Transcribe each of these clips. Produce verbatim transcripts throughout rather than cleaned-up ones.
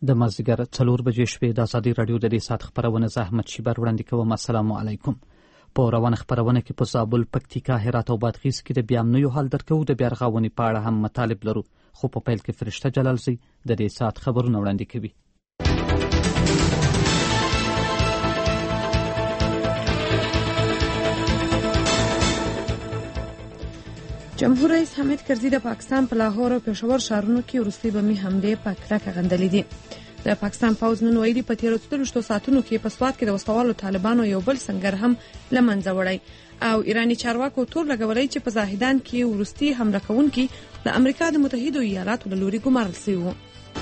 د مازدیګر څلور بجې شوې د ازادي راډیو د دې ساعت خپرونه زه احمد شیبر وړاندې کوم. السلام علیکم. په روانه خپرونه کې په زابل، پکتیکا، هرات او بادغیس کې د بیامنیو حال درکو. د بیا رغونې په اړه هم مطالب لرو، خو په پیل کې فرشته جلالزی د دې ساعت خبرونه وړاندې کوي. جمهور رئیس حامد کرزي د پاکستان په لاهور او پېښور ښارونو کې وروستۍ بمي حملې په کلکه غندلې دي. د پاکستان پوځ نن ویلي په تېرو څلوېښتو ساعتونو کې په سوات کې د وسلوالو طالبانو یو بل سنګر هم له منځه وړی او ایراني چارواکو تور لګولی چې په زاهدان کې وروستي حمله کوونکي د امریکا د متحدو ایالاتو له لوري ګمارل شوي وو.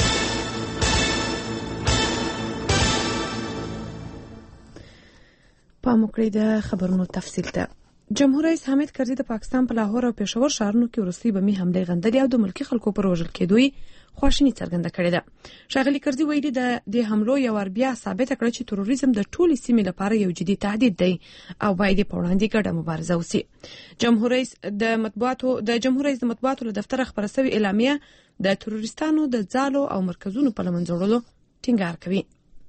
پام وکړئ د خبرونو تفصیل ته. جمهور رئیس حامد کرزي د پاکستان په لاهور او پېښور ښارونو کې وروستۍ بمي حملې غندلې او د ملکي خلکو پر وژل کېدو یې خواشیني څرګنده کړې ده. ښاغلي کرزي ویلي د دې حملو یو وار بیا ثابته کړه چې تروریزم د ټولې سیمې لپاره یو جدي تهدید دی او باید یې په وړاندې ګډه مبارزه وسي. جمهور رئیس د مطبوعاتو د جمهور رئیس د مطبوعاتو له دفتره خپره شوې اعلامیه د تروریستانو د ځالو او مرکزونو په له منځه وړلو ټینګار کوي.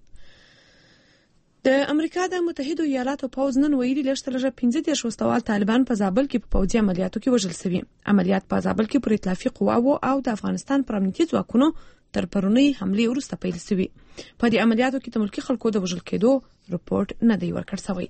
د امریکا د متحدو ایالاتو پوځ نن ویلي لږ تر لږه پنځه دېرش وسلوال طالبان په زابل کې په پوځي عملیاتو کې وژل شوي. عملیات په زابل کې پر ائتلافي قواوو او د افغانستان پر امنیتي ځواکونو تر پرونۍ حملې وروسته پیل شوي. په دې عملیاتو کې د ملکي خلکو د وژل کېدو رپورټ نه دی ورکړل شوی.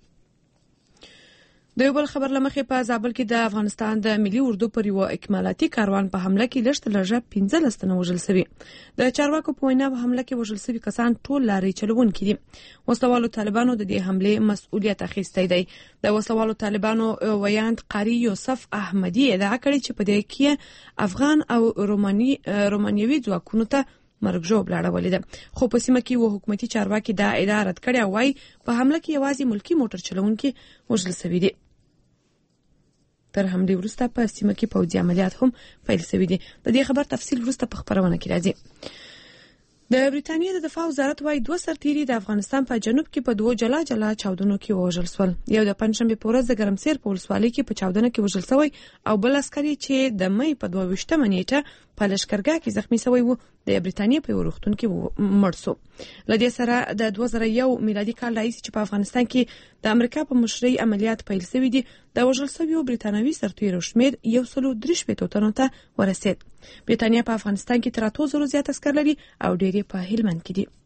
د یو بل خبر لمخې په زابل کې د افغانستان د ملي اردو پر یو اکمالاتي کاروان په حمله کې لږ تر لږه پنځلس تنه وژل شوي. د چارواکو په وینا په حمله کې وژل شوي کسان ټول لارې چلوونکي دي. وسلوالو طالبانو د دې حملې مسؤلیت اخیستی دی. د وسلوالو طالبانو ویاند قاری یوسف احمدی ادعا کړې چې په دې کې افغان او روماني رومانیوي ځواکونو ته مرګ ژوبله اړولې ده، خو په سیمه کې و حکومتي چارواکي دا ادعا رد کړې او وايي په حمله کې یوازې ملکي موټر چلوونکي وژل شوي دي. تر حملې وروسته په سیمه کې پوځي عملیات هم پیل شوي دي. د دې خبر تفصیل وروسته په خبرونه کې راځي. د بریتانیا د دفاع وزارت وايي دوه سرتیري د افغانستان په جنوب کې په دوه جلا جلا چاودنو کې وژل شول. یو د پنځشنبې په ورځ د ګرمسیر په ولسوالۍ کې په چاودنه کې وژل شوی او بل عسکري چې د مې په دوه ویشتمه نیټه په لښکرګاه کې زخمی شوی و د بریتانیا په روغتون کې مړ شو. له دې سره د دوه زره یو میلادي کال راهیسې چې په افغانستان کې د امریکا په مشرۍ عملیات پیل شوي دي، د وژل شویو بریتانوي سرتیرو شمېر یو سل او درې شپېتو تنو ته ورسېد. بریتانیا په افغانستان کې تر اتو زرو زیات عسکر لري او ډېر یې په هلمند کې دي.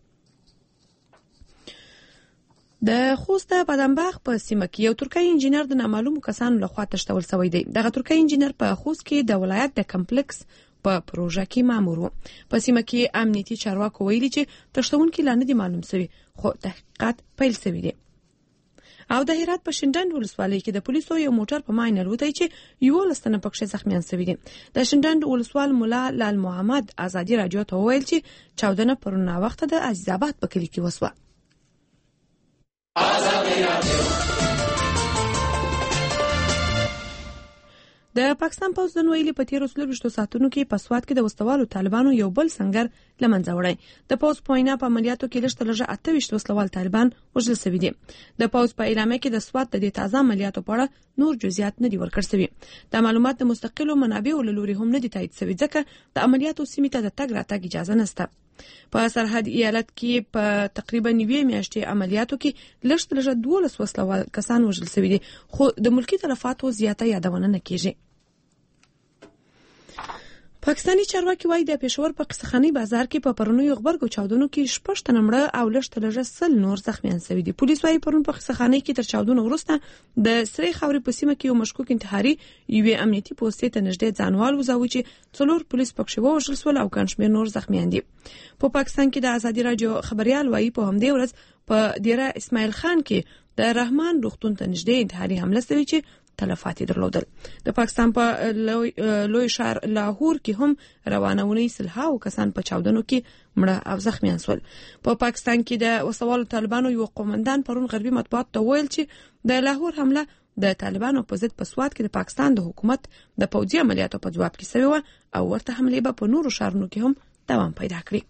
د خوست د بادامباغ په سیمه کې یو ترکی انجینر د نامعلومو کسانو لخوا تښتول شوی دی. دغه ترکی انجینر په خوست کې د ولایت د کمپلکس په پروژه کې مامور و. په سیمه کې امنیتي چارواکو ویلي چې تښتونکي لا نه دي معلوم شوي، خو تحقیقات پیل شوي دي. او د هرات په شینډنډ ولسوالۍ کې د پولیسو یو موټر په ماین الوتی چې یولس تنه پکښې زخمیان شوي دي. د شینډنډ ولسوال ملا لال محمد ازادي راډیو ته وویل چې چاودنه پرون ناوخته د عزیزاباد په کلي کې وسوه. د پاکستان پوځ نن ویلي په تېرو څلوېښتو ساعتونو کې په سوات کې د وسلوالو طالبانو یو بل سنګر له منځه وړی. د پوځ په وینا په عملیاتو کې لږ تر لږه اته ویشت وسلوال طالبان وژل شوي دي. د پوځ په اعلامیه کې د سوات د دې تازه عملیاتو په اړه نور جزئیات نه دي ورکړل شوي. دا معلومات د مستقلو منابعو له لوري هم نه دي تایید شوي ځکه د عملیاتو سیمې ته د تګ راتګ اجازه نشته. په سرحد ایالت کې په تقریبا نیوي میاشتې عملیاتو کې لږ تر لږه دولس وسلوال کسان وژل شوي دي، خو د ملکي تلفاتو زیاته یادونه نه کیږي. پاکستاني چارواکي وايي د پېښور په قصخاني بازار کې په پرونیو غبرګو چاودنو کې شپږ تنه مړه او لږ تر لږه سل نور زخمیان شوي دي. پولیس وايي پرون په قصخاني کې تر چاودنو وروسته د سرې خاورې په سیمه کې یو مشکوک انتحاري یوې امنیتي پوستې ته نږدې ځانوال وځاوه چې څلور پولیس پکښې ووژل شول او ګڼ شمېر نور زخمیان دي. په پاکستان کې د ازادي راډیو خبريال وايي په همدې ورځ په دیره اسماعیل خان کې د رحمان روغتون ته نږدې انتحاري حمله شوې چې تلفات درلودل. د پاکستان په لوی, لوی شهر لاهور کې هم روانونی سلهاو کسان په چاودنو کې مړه او زخمیان شول. په پا پاکستان کې د وسوالو طالبانو یو قومندان پرون غربي مطبوعات ته ویل چې د لاهور حمله د طالبانو په ضد په سوات کې د پاکستان د حکومت د پوځي عملیاتو په جواب کې شوی و او ورته حملې به په نورو ښارونو کې هم دوام پیدا کړي.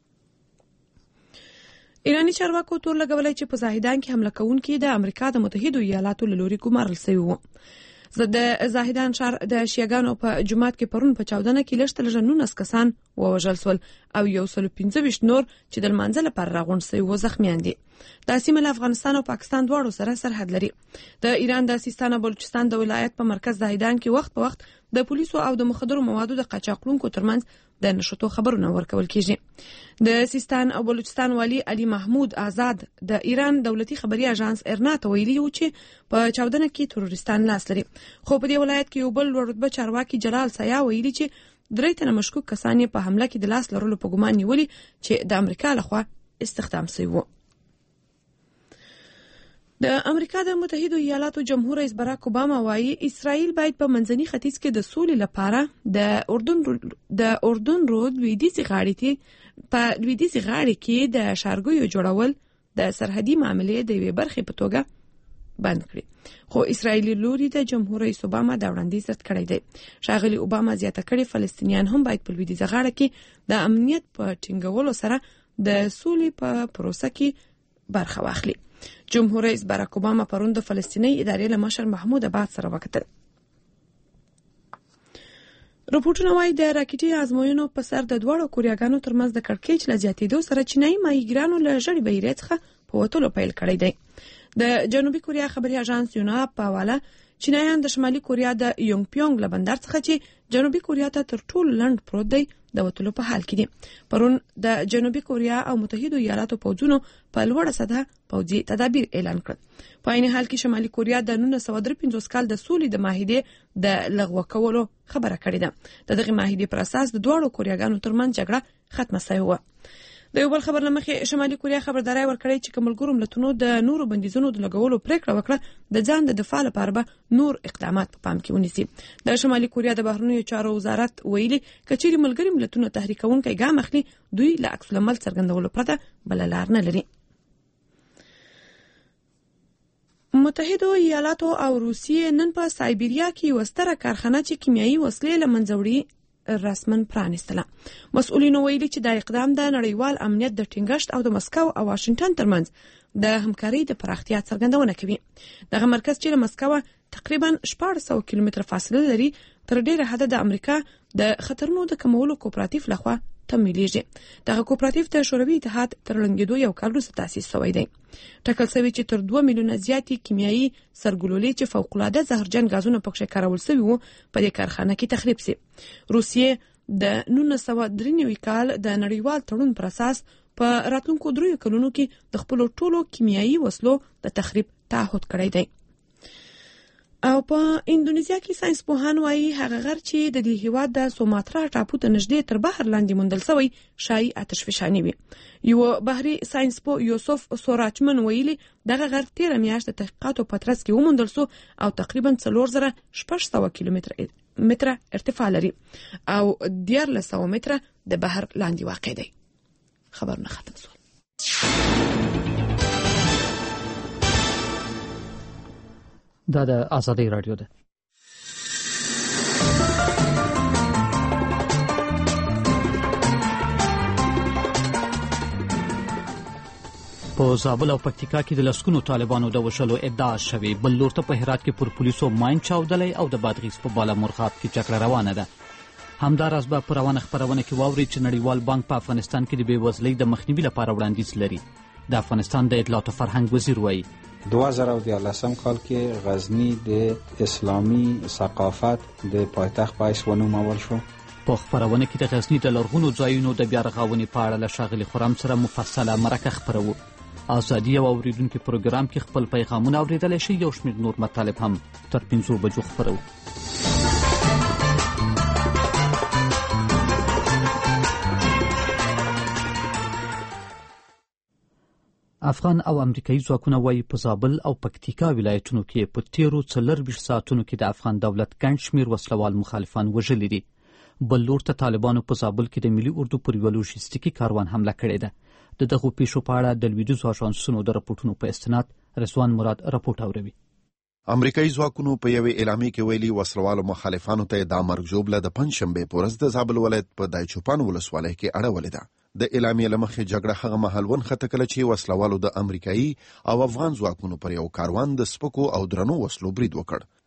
ایرانی چارواکو تور لګولای چې په زاهدان کې حمله کوونکي د امریکا د متحدو ایالاتو له لوري ګمارل شوي وو. زه د زاهدان ښار د شیعاګانو په جماعت کې پرون په چاودنه کې لږ تر لږه نولس کسان ووژل شول او یو سل پنځه ویشت نور چې د لمانځه لپاره راغونډ شوي وو زخمیان دي. دا سیمه له افغانستان او پاکستان دواړو سره سرحد لري. د ایران د سیستان او بلوچستان د ولایت په مرکز زاهدان کې وخت په وخت د پولیسو او د مخدرو موادو د قاچاقونکو ترمنځ د نشټو خبرونه ورکول کیږي. د سیستان او بلوچستان والی علي محمود آزاد د ایران دولتي خبري اژانس ارنا ته ویلي و چې په چاودنه کې تروریستان لاس لري. خو په دې ولایت کې یو بل لوړ رتبه چارواکي جلال سیا ویلي چې درې تنه مشکوک کسان په حمله کې د لاس لرلو په ګمان نیولي چې د امریکا لخوا استخدام شوی وو. د امریکا د متحده ایالاتو جمهور رئیس باراک اوباما وایي اسرائیل باید په منځني ختیځ کې د سولې لپاره د اردن د اردن رود لویدیځي غاړې ته په لویدیځي غاړې کې د شارګویو جوړول د سرحدي معاملې د یوې برخې په توګه بند کړي. خو اسرائیلي لوري د جمهور رئیس اوباما دا وړاندیز رد کړی دی. ښاغلي اوباما زیاته کړې فلسطینیان هم باید په لویدیځه غاړه کې د امنیت په ټینګولو سره د سولې په پروسه کې برخه واخلي. جمهور رئیس باراک اوباما پرون د فلسطیني ادارې له مشر محمود عباس سره وکتل. رپورټونه وايي د راکټي ازموینو په سر د دوړو کوریاګانو ترمنځ د کړکېچ له زیاتېدو سره چینایي ماهیګرانو له ژړې بهیرې څخه په وتلو پیل کړی دی. د جنوبي کوریا خبري اژانس یونا په حواله چینایان د شمالي کوریا د یونګ پیونګ له بندر څخه چې جنوبي کوریا ته تر ټولو لنډ پروت دی د وتلو په حال کې دي. پرون د جنوبي کوریا او متحده ایالاتو پوځونو په لوړه سطحه پوځي تدابیر اعلان کړل. په عین حال کې شمالي کوریا د نولس سوه درې پنځوس کال د سولې د معاهدې د لغوه کولو خبره کړې ده. د دغه معاهدې پر اساس د دوه کوریاګانو ترمنځ جګړه ختمه شوې وه. د یو بل خبر لمخې شمالي کوریا خبرداري ورکړې چې کوملګرو ملتونو د نورو بندیزونو د لګولو پریکړه وکړه د ځان د دفاع لپاره به نور اقدامات په پام کې ونیسي. د شمالي کوریا د بهرنیو چارو وزارت ویلي کچېرې ملګري ملتونو تحریکونکي ګام اخلي دوی له عکس العمل څرګندولو پرته بل لار نه لري. متحده ایالاتو او روسیې نن په سایبریا کې وستره کارخانه چې کیمیاوي وسلې له منځه وړي رسمن پرانستله. مسؤلینو ویلي چې دا اقدام د نړیوال امنیت د ټینګښت او د مسکو او واشنگټن ترمنځ د همکارۍ د پراختیا څرګندونه کوي. دغه مرکز چې له مسکو تقریبا شپږ سوه کیلومتره فاصله لري تر ډیره حد د امریکا د خطرونو د کمولو کوپراتیف لخوا تمویلیږي. دغه کوپراتیف د شوروي اتحاد تر لنګېدو یو کال وروسته تاسیس شوی دی. ټاکل شوی چې تر دوه میلیونه زیاتې کیمیاوي سرګلولې چې فوق‌العاده زهرجن غازونه پکې کارول شوي وو په دې کارخانه کې تخریب شي. روسیې د نولس سوه درې نوي کال د نړیوال تړون پر اساس په راتلونکو دریو کلونو کې د خپل ټولو کیمیاوي وسلو د تخریب تعهد کړی دی. او په اندونیزیا کې ساينس پوهان وايي هغه غر چې د دې هیواد د سوماترا ټاپو ته نږدې تر بحر لاندې موندل شوی شایي آتشفشاني وي. یو بحري ساينس پوه یوسف سوراچمن ویلي دغه غر تیره میاشت د تحقیقاتو په ترڅ کې وموندل شو او تقریبا څلور زره شپږ سوه کیلومتره متره ارتفاع لري او دیارلس سوه متره د بحر لاندې واقع دی. خبرونه ختم شول. دا د آزادۍ رادیو ده. په زابل او پکتیکا کې د لسګونو طالبانو د وژلو ادعا شوې. بل لور ته په هرات کې پر پولیسو ماین چاودلی او د بادغیس په بالا مرغاب کې جګړه روانه ده. همداراز به په روانه خپرونه کې واورئ چې نړیوال بانک په افغانستان کې د بېوزلۍ د مخنیوي لپاره وړاندیز لري. د افغانستان د اطلاعات او فرهنګ وزیر وایي دوه زره دیارلسم کال کې غزنی د اسلامي ثقافت د پایتخت په حیث ونومول شو. په خپرونه کې د غزنی د لرغونو ځایونو د بیا رغونې په اړه له ښاغلي خرم سره مفصله مرکه خپروو. ازادي او اوریدونکو پروګرام کې خپل پیغامونه اوریدلی شي. یو شمېر نور مطالب هم تر پنځو بجو خپروو. افغان او امریکایي ځواکونه وایي په زابل او پکتیکا ولایتونو کې په تیرو څلرویشت ساعتونو کې د افغان دولت ګڼ شمېر وسلوال مخالفان وژلي دي. بل لور ته طالبانو په زابل کې د ملي اردو پر یوه لوژستیکي کاروان حمله کړې ده. د دغو پیښو په اړه د لویدیځو اژانسونو د راپورټونو په استناد رضوان مراد راپورټ اوروي. امریکایي ځواکونو په یوې اعلامیه کې ویلي وسلوالو مخالفانو ته د مرګ ژوبله د پنجشنبې په ورځ د زابل ولایت په دایچوپان ولسوالۍ کې اړولې ده. د اعلامیې له مخې جګړه هغه مهال ونښته کله چې وسلوالو د امریکایي او افغان ځواکونو پر یو کاروان د سپکو او درنو وسلو برید وکړ.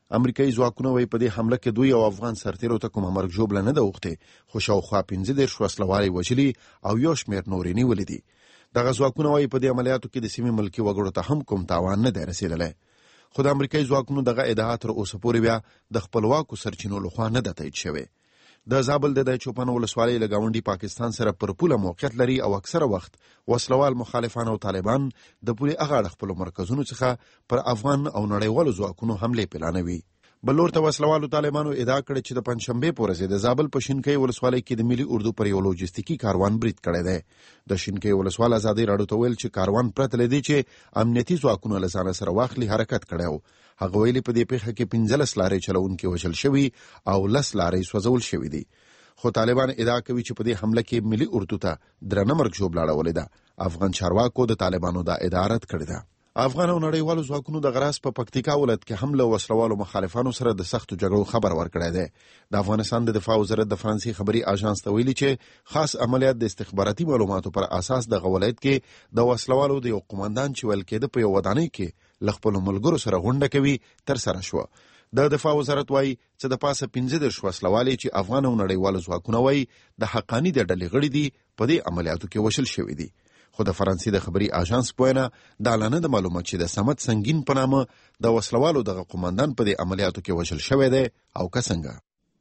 امریکایي ځواکونه وایي په دې حمله کې دوی او افغان سرتیرو ته کومه مرګ ژوبله نه ده اوښتې، خو شاوخوا پنځه دېرش وسلوال وژلي او یو شمېر نور یې نیولي دي. دغه ځواکونه وایي په دې عملیاتو کې د سیمې ملکي وګړو ته هم کوم تاوان نه دی رسېدلی، خو د امریکایي ځواکونو دغه ادعا تر اوسه پورې بیا د خپلواکو سرچینو لخوا نه ده تایید شوې. د زابل د دایچوپان ولسوالۍ له ګاونډي پاکستان سره پر پوله موقعیت لري او اکثره وخت وسلوال مخالفان او طالبان د پولې اغاړه خپلو مرکزونو څخه پر افغان او نړیوالو ځواکونو حملې پلانوي. بل لور ته وسلوالو طالبانو ادعا کړې چې د پنجشنبې په ورځ د زابل په شینکۍ ولسوالۍ کې د ملي اردو پر یو لوجستیکي کاروان برید کړی دی. د شینکۍ ولسوال ازادۍ راډیو ته ویل چې کاروان پرته له دې چې امنیتي ځواکونه له ځانه سره واخلي حرکت کړی و. هغه ویلي په دې پیښه کې پنځلس لارې چلوونکي وژل شوي او لس لارې سوځول شوي دي، خو طالبان ادعا کوي چې په دې حمله کې ملي اردو ته درنه مرګ ژوبله اړولې ده. افغان چارواکو د طالبانو دا ادعا رد کړې ده. افغان او نړیوالو ځواکونو د غراس په پکتیکا ولایت کې هم له وسلوالو مخالفانو سره د سختو جګړو خبر ورکړی دی. د افغانستان د دفاع وزارت د فرانسې خبري اژانس ته ویلي چې خاص عملیات د استخباراتي معلوماتو پر اساس د ولایت کې د وسلوالو د یو قومندان چې ویل کېده په یو ودانۍ کې له خپلو ملګرو سره غونډه کوي تر سره شوه. د دفاع وزارت وایي چې د پاسه پنځه دېرش وسلوالې چې افغان او نړیوالو ځواکونه وایي د حقاني د ډلې غړي دي په دې عملیاتو کې وژل شوي دي. خو د فرانسې د خبري اژانس په وینا دا لا نه ده معلومه چې د صمد سنگین په نامه د وسلوالو دغه قومندان په دې عملیاتو کې وژل شوی دی او که څنګه.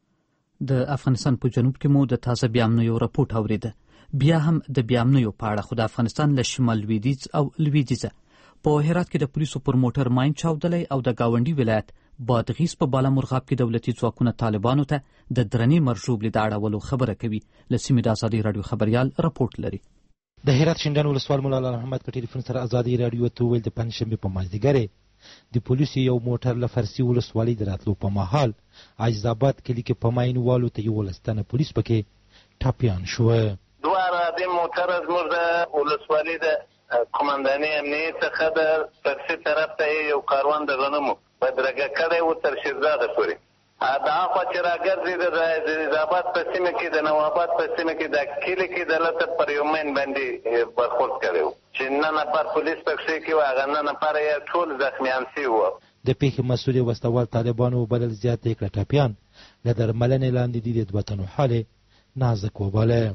د افغانستان په جنوب کې مو د تازه بیامنیو راپورټ اوریده. بیا هم د بیامنیو په اړه خو د افغانستان له شمال لویدیځ او لویدیځه په هرات کې د پولیسو پر موټر ماین چاودلی او د گاونډي ولایت بادغیس په بالامرغاب کې دولتي ځواکونه طالبانو ته د درنې مرژوبلې د اړولو خبره کوي. له سیمې د ازادۍ راډیو خبریال راپورټ لري. د هرات شینډان ولسوال مولا الله محمد په ټلیفون سره ازادۍ راډیو ته وویل د پنجشنبې په مازدیګر د پولیسو یو موټر له فرسي ولسوالۍ د راتلو په مهال عجز آباد کلي کې په ماینوالو ته یولس تنه پولیس پکې ټاپیان شوه. دواړه د موټر زموږ د ولسوالۍ د قمندانۍ امنیې څخه د فرسي طرف ته یو کاروان د غنمو بدرګه کړی و تر شیرزاده پورې. دا خوا چې راګرځي د عجیزآباد په سیمه کې د نواباد په سیمه کې د کلي کې د لته پر یو مین باندې برخورد کړی و چې نه نفر پولیس پکښې کې و، هغه نه نفر یې ټول زخمیان سوي وو. د پیښې مسؤل وسلوال طالبانو وبلل زیات یې کړه ټاپیان له درملنې لاندې دي د دوه تنو حال نازک وباله.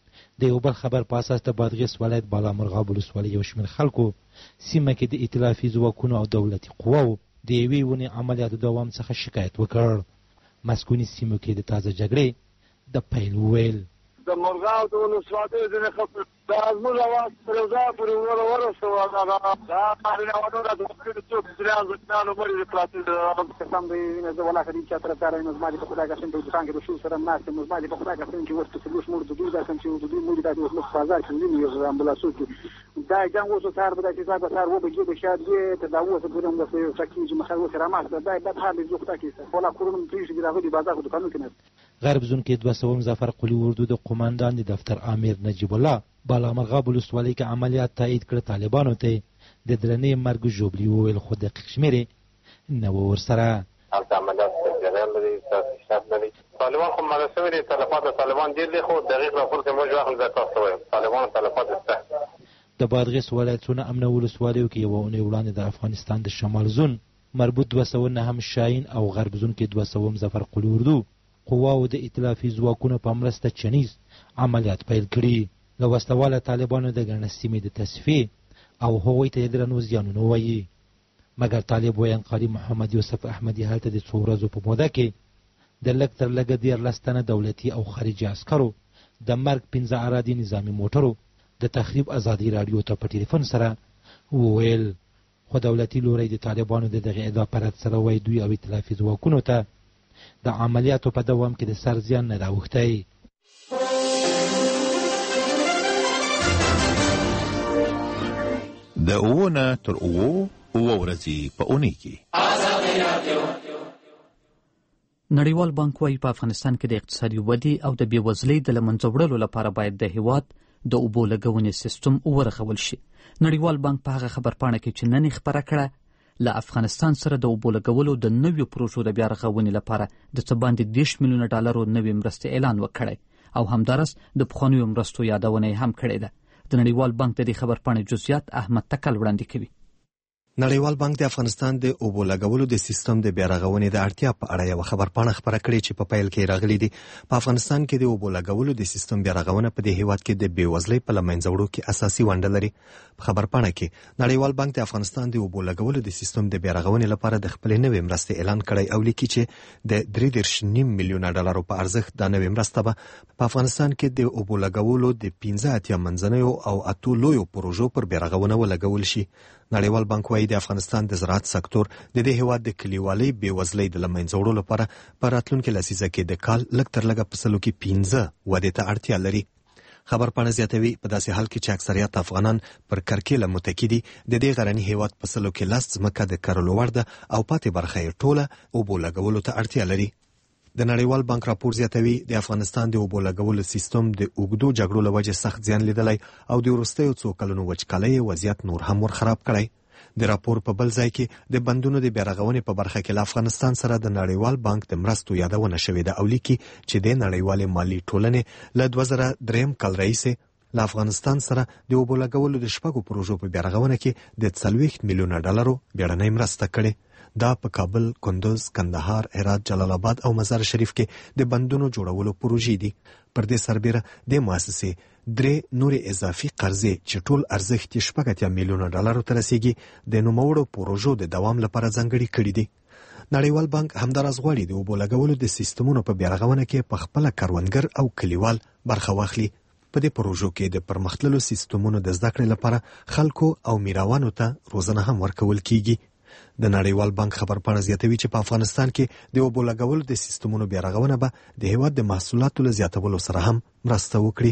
د یو بل خبر په اساس د بادغیس ولایت بالامرغاب ولسوالۍ یو شمېر خلکو سیمه کې د ائتلافي ځواکونو او دولتي قواو د یوې ونې عملیاتو دوام څخه شکایت وکړ. مسکوني سیمو کې د تازه جګړې د پیل وویل. د مرغاب د ولسوالۍ ځینې خلکو دا زموږ اواز پر یو ځای پورې ور ورسوه. دا مارینه‌وانو را د وکړو څوک درېیان زخمیانو مړي دي پراته کسان دی زه ولاکه دي چې طرفدار یم. زما دې په خدای قسم په دوکان کې د شو سره ناست یم. زما دې په خدای قسم چې ورته څلوېښت مړو د دوی دا کوم چې د دوی مړي دا د اوس په بازار کې ویني یو امبولانسو کې دا جنګ اوس سهار به داسې ځای به سهار وبجې به شاید وې ته دا اوس پورې هم داسې یو ټکي چې مخه اوس راماسته دا بد حال دې زوخته کېسته ولا کورونه پرېږدي راغلي بازار په دوکانو کې نه. غرب زون کې دوه سوم ظفر قلی اردو د قومندان د دفتر امیر نجیب الله بالامرغاب ولسوالۍ کې عملیات تایید کړ. طالبانو ته د درنې مرګ ژوبلې وویل خو دقیق شمېرې نه و ورسره. هلته عملیات جریان لري، تاسیسات لري. طالبان خو مړه شوي دي، تلفات د طالبان ډېر دي، خو دقیق راپور کې موږ واخل زه تاسو ته وایم طالبانو تلفات شته. د بادغیس ولایتونه امنه ولسوالیو کې یوه اونۍ وړاندې د افغانستان د شمال زون مربوط دوه سوه نهم شاهین او غرب زون کې دوه سوم ظفر قلی اردو قواو د ائتلافي ځواکونو په مرسته چنیز عملیات پیل کړي. له وسلواله طالبانو د ګڼه سیمې د تصفیې او هغوی ته یې درنو زیانونه وایي. مګر طالب ویان قاري محمد یوسف احمدي هلته د څو ورځو په موده کې د لږ تر لږه دیارلس تنه دولتي او خارجي عسکرو د مرګ پنځه ارادي نظامي موټرو د تخریب ازادي راډیو ته په ټلیفون سره وویل. خو دولتي لوری د طالبانو د دغې ادعا په رد سره وایي دوی او ائتلافي ځواکونو ته د عملیاتو په دوام کې د سر زیان نه ده اوښتی. د اووه نه تر اووه اووه ورځې په اونۍ کې نړیوال بانک وايي په افغانستان کې د اقتصادي ودې او د بېوزلۍ د له منځه وړلو لپاره باید د هېواد د اوبو لګونې سیستم ورغول شي. نړیوال بانک په هغه خبرپاڼه کې چې نن یې خپره کړه له افغانستان سره د اوبو لګولو د نویو پروژو د بیا رغونې لپاره د څه باندې دېرش میلیونه ډالرو نوې مرستې اعلان وکړی او همدارس د پخوانیو مرستو یادونه یې هم کړې ده. د نړیوال بانک د دې خبرپاڼې جزئیات احمد تکل وړاندې کوي. نړیوال بانک د افغانستان د اوبو لګولو د سیستم د بیا رغونې د اړتیا په اړه یو خبرپاڼه خبره کړې چې په پیل کې راغلي دي. په افغانستان کې د اوبو لګولو د سیستم بیا رغونه په دې هیواد کې د بیوزلۍ په له منځه وړو کې اساسي ونډه لري. په خبرپاڼه کې نړیوال بانک د افغانستان د اوبو لګولو د سیستم د بیا رغونې لپاره د خپلې نوې مرستې اعلان کړی او لیکي چې د درې دېرش نیم میلیونه ډالرو په ارزښت د نوې مرسته به په افغانستان کې د اوبو لګولو د پنځه اتیا منځنیو او اتو لویو پروژو پر بیا رغونه ولګول شي. نړیوال بانک وايي د افغانستان د زراعت سکتور د دې هیواد د کلیوالي بیوزلۍ د له منځه وړلو لپاره په راتلونکي لسیزه کې د کال لږ تر لږه په سلو کې پنځه ودې ته اړتیا لري. خبرپاڼه زیاتوي په داسې حال کې چې اکثریت افغانان پر کرکیله متکی دي، د دې غرني هیواد په سلو کې لس ځمکه د کرلو وړ ده او پاتې برخه یې ټوله اوبو لګولو ته اړتیا لري. د نړیوال بانک راپور زیاتوي د افغانستان د اوبو لګولو سیستم د اوږدو جګړو له وجې سخت زیان لیدلی او د وروستیو څو کلونو وچکالۍ وضعیت نور هم ور خراب کړی. د راپور په بل ځای کې د بندونو د بیا رغونې په برخه کې له افغانستان سره د نړیوال بانک د مرستو یادونه شوې ده او لیکي چې د نړیوالې مالي ټولنې له دوه زره دریم کال راهیسې له افغانستان سره د اوبو لګولو د شپږو پروژو په بیا رغونه کې د څلوېښت میلیونه ډالرو بیړنۍ مرسته کړې. دا په کابل، کندوز، کندهار، هرات، جلال آباد او مزار شریف کې د بندونو جوړولو پروژې دي. پر دې سربیره د مؤسسې درې نورې اضافي قرضې چې ټول ارزښت یې شپږ اتیا میلیونه ډالرو ته رسیږي د نوموړو پروژو د دوام لپاره ځانګړي کړي دي. نړیوال بانک همداراز غواړي د اوبو لګولو د سیستمونو په بیا رغونه کې په خپله کروندګر او کلیوال برخه واخلي. په دې پروژو کې د پرمختللو سیستمونو د زده کړې لپاره خلکو او میراوانو ته روزنه هم ورکول کیږي. د نړیوال بانک خبرپاڼه زیاتوي چې په افغانستان کې د اوبو لګولو د سیستمونو بیا رغونه به د هیواد د محصولاتو له زیاتولو سره هم مرسته وکړي.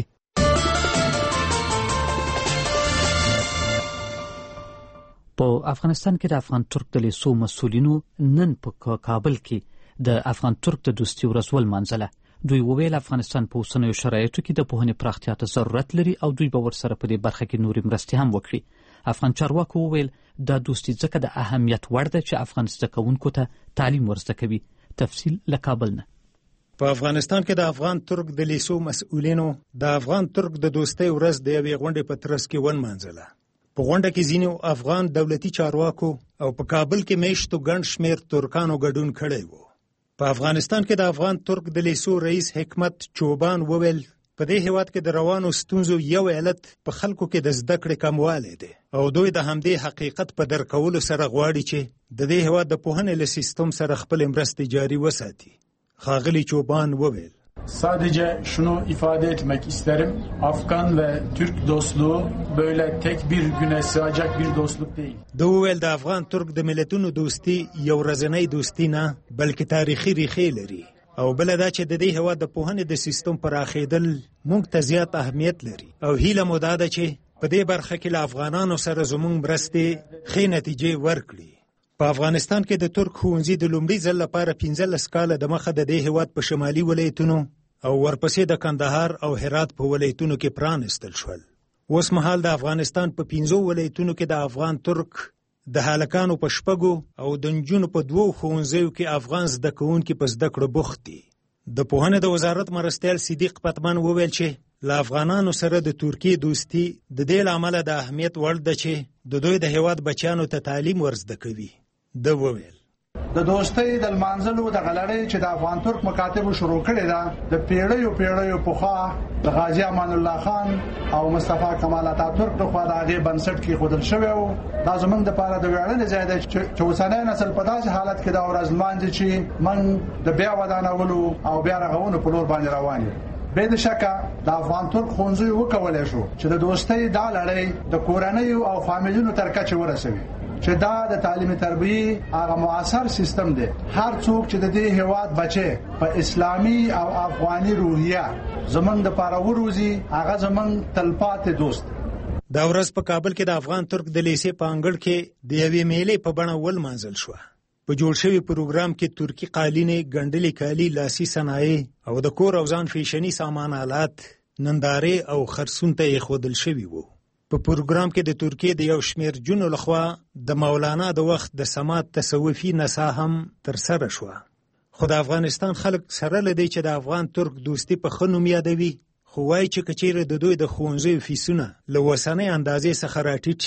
په افغانستان کې د افغان ترک د لیسو مسؤلینو نن په کابل کې د افغان ترک د دوستي ورځ ولمانځله. دوی وویل افغانستان په اوسنیو شرایطو کې د پوهنې پراختیا ته ضرورت لري او دوی به ورسره په دې برخه کې نورې مرستې هم وکړي. افغان چارواکو وویل دا دوستي ځکه د اهمیت وړ ده چې افغان زده کوونکو ته تعلیم ورزده کوي. تفصیل له کابل نه. په افغانستان کې د افغان ترک د لیسو مسؤلینو د افغان ترک د دوستۍ ورځ د یوې غونډې په ترڅ کې ونمانځله. په غونډه کې ځینو افغان دولتي چارواکو او په کابل کې میشتو ګڼ شمېر ترکانو ګډون کړی و. په افغانستان کې د افغان ترک د لیسو رئیس حکمت چوبان وویل په دې هیواد کې د روانو ستونزو یو علت په خلکو کې د زده کړې کموالی دی او دوی د همدې حقیقت په درک کولو سره غواړي چې د دې هیواد د پوهنې له سیستم سره خپلې مرستې جاري وساتي. ښاغلي چوبان وویل Sadece şunu ifade etmek isterim. Afgan ve Türk dostluğu böyle tek bir güne sığacak bir dostluk değil. د وویل د افغان ترک د ملتونو دوستي یو ورځنۍ دوستي نه بلکې تاریخي ریښې لري او بل دا چې د دې هیواد د پوهنې د سیستم پراخېدل موږ ته زیات اهمیت لري او هیله مو دا ده چې په دې برخه کې له افغانانو سره زموږ مرستې ښې نتیجې ورکړي. په افغانستان کې د ترک ښوونځي د لومړي ځل لپاره پنځلس کاله د مخه د دې هیواد په شمالي ولایتونو او ورپسې د کندهار او هرات په ولایتونو کې پرانستل شول. اوس مهال د افغانستان په پنځو ولایتونو کې د افغان ترک د هلکانو په شپږو او د نجونو په دوو ښوونځیو کې افغان زده کوونکي په زده کړو بوخت دي. د پوهنې د وزارت مرستیال صدیق پتمن وویل چې له افغانانو سره د ترکیې دوستي د دې له امله د اهمیت وړ ده چې د دوی د هیواد بچیانو ته تعلیم ورزده کوي. ده وویل د دوستۍ د لمانځلو د غلړۍ چې د افغان ترک مکاتبو شروع کړې ده د پیړیو پیړیو پخوا د غازی امان الله خان او مصطفی کمال اتاتورک لخوا د هغې بنسټ کېښودل شوی و. دا زموږ دپاره د ویاړنې ځای دی چې اوسنی نسل په داسې حالت کې دا ورځ لمانځي چې موږ د بیا ودانولو او بیا رغونو په لور باندې روان یو. بې د شکه د افغان ترک ښوونځیو وکولی شو چې د دوستۍ دا لړۍ د کورنیو او فامیلونو تر کچې ورسوي چې دا د تعلیم تربیه هغه مؤثر سیستم دی. هر څوک چې د دې هیواد بچي په اسلامي او افغاني روحیه زمونږ د پاره وروزي هغه زمونږ تلپاتې دوست. دا ورځ په کابل کې د افغان ترک د لیسې په انګړ کې د یوې میلې په بڼه ولمانځل شوه. په جوړ شوي پروګرام کې ترکي قالینې، ګنډلې کالي، لاسي صنایع او د کور او ځان فیشني سامان آلات، نندارې او خرسون ته ایښودل شوي وو. په پروګرام کې د ترکیې د یو شمېر جنو لخوا د مولانا د وخت د سماعت تصوفي نڅا هم ترسره شوه. خو د افغانستان خلک سره له دی چې د افغان ترک دوستي په ښه نوم یادوي، خو وایي چې که چیرې د دوی د ښوونځیو فیسونه له اوسنۍ اندازې څخه راټیټ شي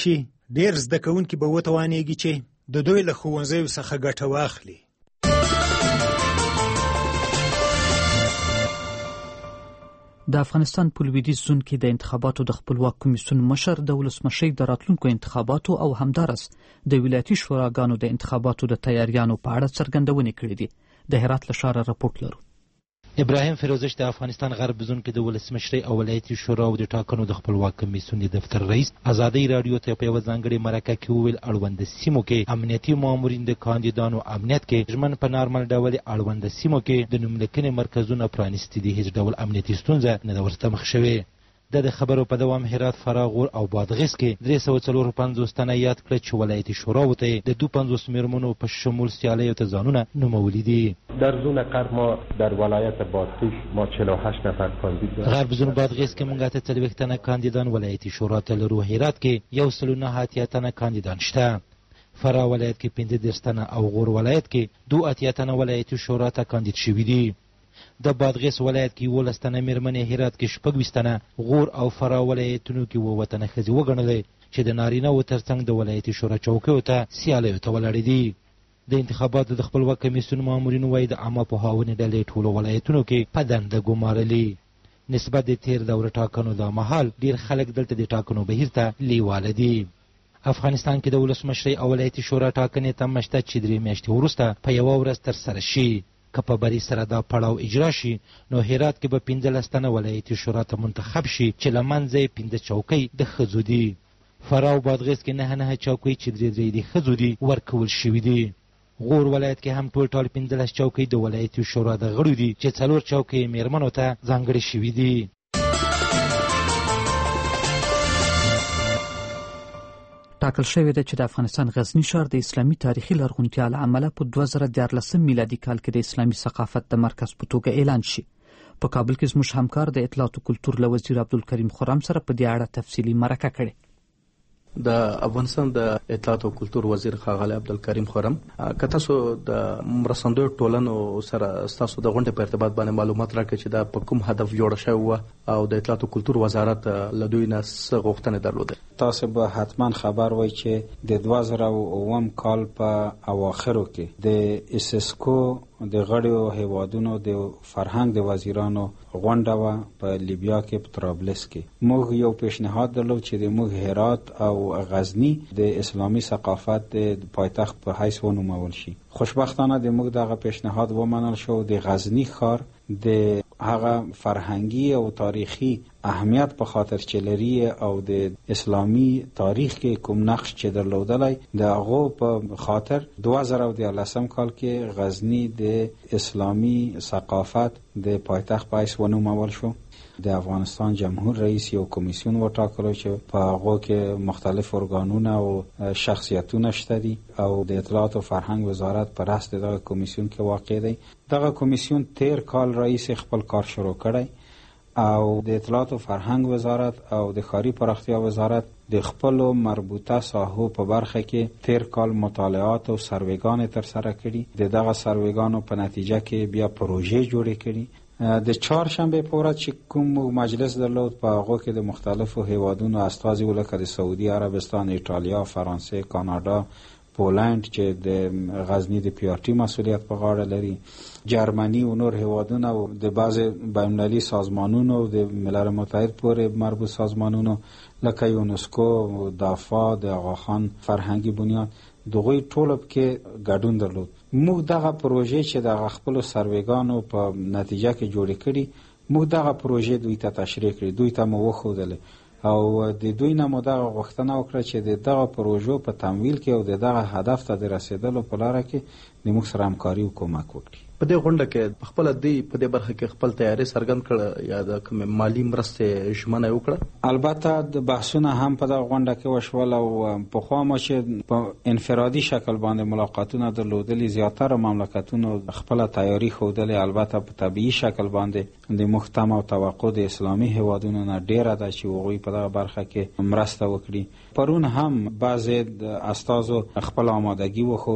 ډېر زده کوونکي به وتوانېږي چې د دوی له ښوونځیو څخه ګټه واخلي. د افغانستان په لویدیځ زون کې د انتخاباتو د خپلواک کمیسیون مشر د ولسمشۍ د راتلونکو انتخاباتو او همدارس د ولایتي شوراګانو د انتخاباتو د تیاریانو په اړه څرګندونې کړې دي. د هرات له ښاره راپورټ لرو. ابراهیم فیروزش د افغانستان غرب زون کې د ولسمشرۍ او ولایتي شوراو د ټاکنو د خپلواک کمیسیون د دفتر رئیس ازادۍ راډیو ته په یوه ځانګړې مرکه کې وویل اړونده سیمو کې امنیتي مامورین د کاندیدانو امنیت کې ژمن په نارمل ډول اړونده سیمو کې د نوملیکنې مرکزونه پرانیستي دي. هیڅ ډول امنیتي ستونزه نه ده ورته مخ شوې. د خبرو په دوام هرات، فراه، غور او بادغیس کې درې سوه څلور پنځوس تنه یاد کړه چې ولایتي شوراو ته د دو پنځوس میرمنو په شمول سیالیو ته ځانونه نومولی دي. در زون غرب ما در ولایت بادغیس ما چهل و هشت نفر کاندید داریم. غرب زون بادغیس کې موږ ته څلوېښت تنه کاندیدان ولایتي شورا ته لرو. هرات کې یو سل و نهه اتیا تنه کاندیدان شته. فراه ولایت کې پنځه دېرش تنه او غور ولایت کې دو اتیا تنه ولایتي شورا ته کاندید شوي دي. د بادغیس ولایت کې یولس تنه میرمنې، هرات کې شپږ ویشت تنه، غور او فراه ولایتونو کې اووه تنه ښځې وګڼلې چې د نارینه‌وو تر څنګ د ولایتي شورا چوکیو ته سیالیو ته ولاړې دي. د انتخاباتو د خپلواک کمیسیون مامورینو وایي د عامه پوهاونې ډلې ټولو ولایتونو کې په دنده ګمارلي. نسبت د تیر دوره ټاکنو دا مهال ډېر خلک دلته د ټاکنو بهیر ته لیواله دي. افغانستان کې د ولسمشرۍ او ولایتي شورا ټاکنې تمه شته چې درې میاشتې وروسته په یوه ورځ ترسره شي. که په بري سره دا پړاو اجرا شي نو هرات کې به پنځلس تنه ولایتي شورا ته منتخب شي چې له منځه یې پنځه چوکۍ د ښځو دي. فراه او بادغیس کې نهه نهه چوکۍ چې درې درې د ښځو دي ورکول شوي دي. غور ولایت کې هم ټول ټال پنځلس چوکۍ د ولایتي شورا د غړو دي چې څلور چوکۍ میرمنو ته ځانګړې شوي دي. ټاکل شوې ده چې د افغانستان غزني ښار د اسلامي تاریخي لرغونتیا له امله په دوه زره دیارلسم میلادي کال کې د اسلامي ثقافت د مرکز په توګه اعلان شي. په کابل کې زموږ همکار د اطلاعات او کلتور له وزیر عبدالکریم خرم سره په دې اړه تفصیلي مرکه کړې. د افغانستان د اطلاعات او کلتور وزیر ښاغلی عبدالکریم خرم، که تاسو د مرستندویو ټولنو سره ستاسو د غونډې په ارتباط باندې معلومات راکړئ چې دا په کوم هدف جوړه شوې وه او د اطلاعات او کلتور وزارت له دوی نه څه غوښتنې درلودې؟ تاسو به حتما خبر وای چې د دوه زره اووم کال په اواخرو کې د اسسکو د غړیو هیوادونو د فرهنګ د وزیرانو غونډه وه په لیبیا کې په طرابلس کې. موږ یو پیشنهاد درلود چې د موږ هرات او غزنی د اسلامي ثقافت د پایتخت په حیث ونومول شي. خوشبختانه د موږ دغه پیشنهاد ومنل شو. د غزنی ښار د هغه فرهنګي او تاریخي اهمیت په خاطر چې لري او د اسلامي تاریخ کې کوم نقش چې درلودلی د هغو په خاطر دوه زره دیارلسم کال کې غزنی د اسلامي ثقافت د پایتخت په حیث ونومول شو. د افغانستان جمهور رئیس یو کمیسیون وټاکلو چې په هغو کې مختلف ارګانونه او شخصیتونه شته دي او د اطلاعات او فرهنګ وزارت په راس دغه کمیسیون کې واقع دی. دغه کمیسیون تیر کال رئیس خپل کار شروع کړی او د اطلاعات او فرهنګ وزارت او د ښاري پراختیا وزارت د خپلو مربوطه ساحو په برخه کې تیر کال مطالعات او سروېګانې ترسره کړي. د دغه سروېګانو په نتیجه کې بیا پروژې جوړې کړي. د چهارشنبه په ورځ چې کوم مجلس درلود په هغه کې د مختلفو هیوادونو استازي ولکه د سعودي عربستان، ایټالیا، فرانسې، کاناډا، پولند چې د غزنی د پی آر ټي مسؤلیت په غاړه لري، جرمني او نور هیوادونه او د بعض بین‌المللي سازمانونو او د ملل متحد پورې مربوط سازمانونو لکه یونسکو، دافا، د آغاخان فرهنګي بنیاد، دغوی ټول کې ګډون درلود. موږ دغه پروژې چې د خپل سروېګانو په نتیجه کې جوړې کړي، موږ دغه پروژې دوی ته تشریح کړې، دوی ته مو وښودلې او د دوی نه مو دغه غوښتنه وکړه چې د دغه پروژو په تمویل کې او د دغه هدف ته د رسیدلو په لاره کې د موږ سره همکاري او کومک وکړي. په دې غونډه کې خپل دی په دې برخه کې خپل تیاری څرګند کړ یا د کوم مالی مرستې ژمنه وکړه؟ البته د بحثونه هم په دغه غونډه کې وشول او په خوا ما چې په انفرادي شکل باندې ملاقاتونه درلودلي، زیاتره مملکتونو خپل تیاری ښودلې. البته په طبیعي شکل باندې د محتم او توقع د اسلامي هیوادونو نه ډیره ده چې هغوی په دغه برخه کې مرسته وکړي. پرون هم بعضې د استازو خپل آمادګي وښوده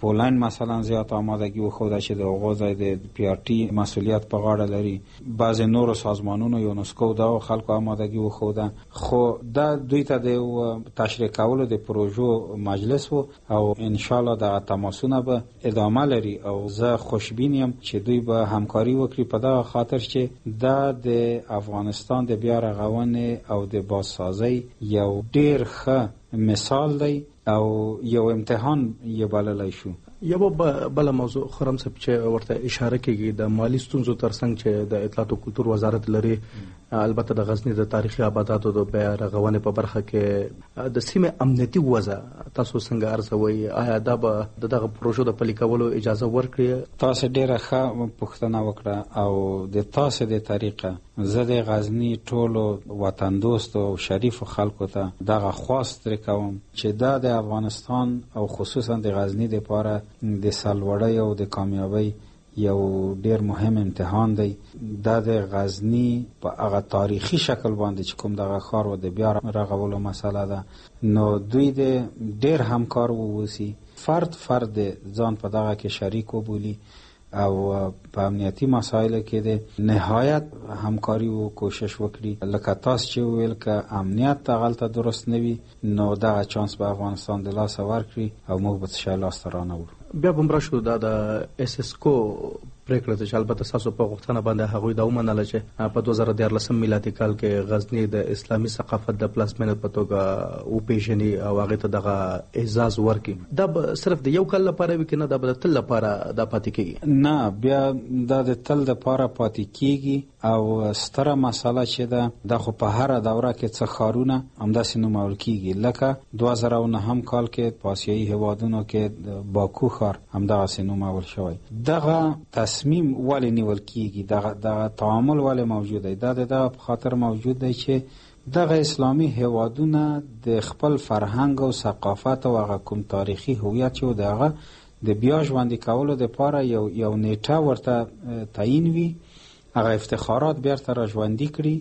پولند مثلا زیات آمادگی وښوده چې د هغو ځای د پی آر ټي مسؤلیت په غاړه لري. بعضې نورو سازمانونو یونسکو دغو خلکو آمادگی وښوده، خو دا دوی ته د تشریح کولو د پروژو مجلس و او انشاءالله دغه تماسونه به ادامه لري او زه خوشبین یم چې دوی به همکاري وکړي په دغه خاطر چې دا د افغانستان د بیا رغونې او د بازسازۍ یو ډیر ښه مثال دی او یو امتحان یې بللی شو. یو بل موضوع خرم صاحب چې ورته اشاره کیږي د مالی ستونزو ترڅنګ چې د اطلاعات او کلتور وزارت لري، البته د غزنی د تاریخي آباداتو د بیا رغونې په برخه کې د سیمې امنیتي وضع تاسو څنګه ارزوئ؟ آیا دا به د دغه پروژو د پلي کولو اجازه ورکړي؟ تاسو ډیره ښه پوښتنه وکړه او د تاسو د طریقه زه د غزنی ټولو وطن دوست او شریف خلکو ته دغه خواست ترې کوم چې دا د افغانستان او خصوصا د غزنی دپاره د سرلوړۍ او د کامیابۍ یو ډیر مهم امتحان دی. دا د غزنی په هغه تاریخي شکل باندې چې کوم دغه ښار و د بیا رغولو مسله ده، نو دوی د ډیر همکار ووسی، فرد فرد ځان په دغه کې شریک وبولي او په امنیتي مسایلو کې د نهایت همکاري او کوشش وکړي. لکه تاسو چې ویل که امنیت هغلته درست نه وي نو دغه چانس به افغانستان د لاسه ورکړي او موږ به څه شی لاسته رانهوړو. بیا به مرشو دا د اس اس کو پریکړه ده چې البته تاسو په غوښتنه باندې هغوی دا ومنله چې په دوه زره دیارلسم میلادي کال کې غزنی د اسلامي ثقافت د پلازمینې په توګه وپېژني او هغې ته دغه اعزاز ورکړي. دا به صرف د یو کال لپاره وي که نه دا به د تل لپاره دا پاتې کېږي؟ نه، بیا دا د تل لپاره پاتې کېږي او ستره مسله چې ده دا خو په هره دوره کې څه ښارونه همداسې نومول کېږي. لکه دوه زره او نهم کال کې په آسیایي هېوادونو کې باکو ښار همدغسې نومول شوی. دغه تصمیم ولې نیول کېږي، دغه دغه تعامل ولې موجود دی؟ دا د دغه په خاطر موجود دی چې دغه اسلامي هېوادونه د خپل فرهنګ او ثقافت او هغه کوم تاریخي هویت چې د هغه د بیا ژوندي کولو دپاره یو یو نیټه ورته تعیین وي، هغه افتخارات بیرته را ژوندي کړي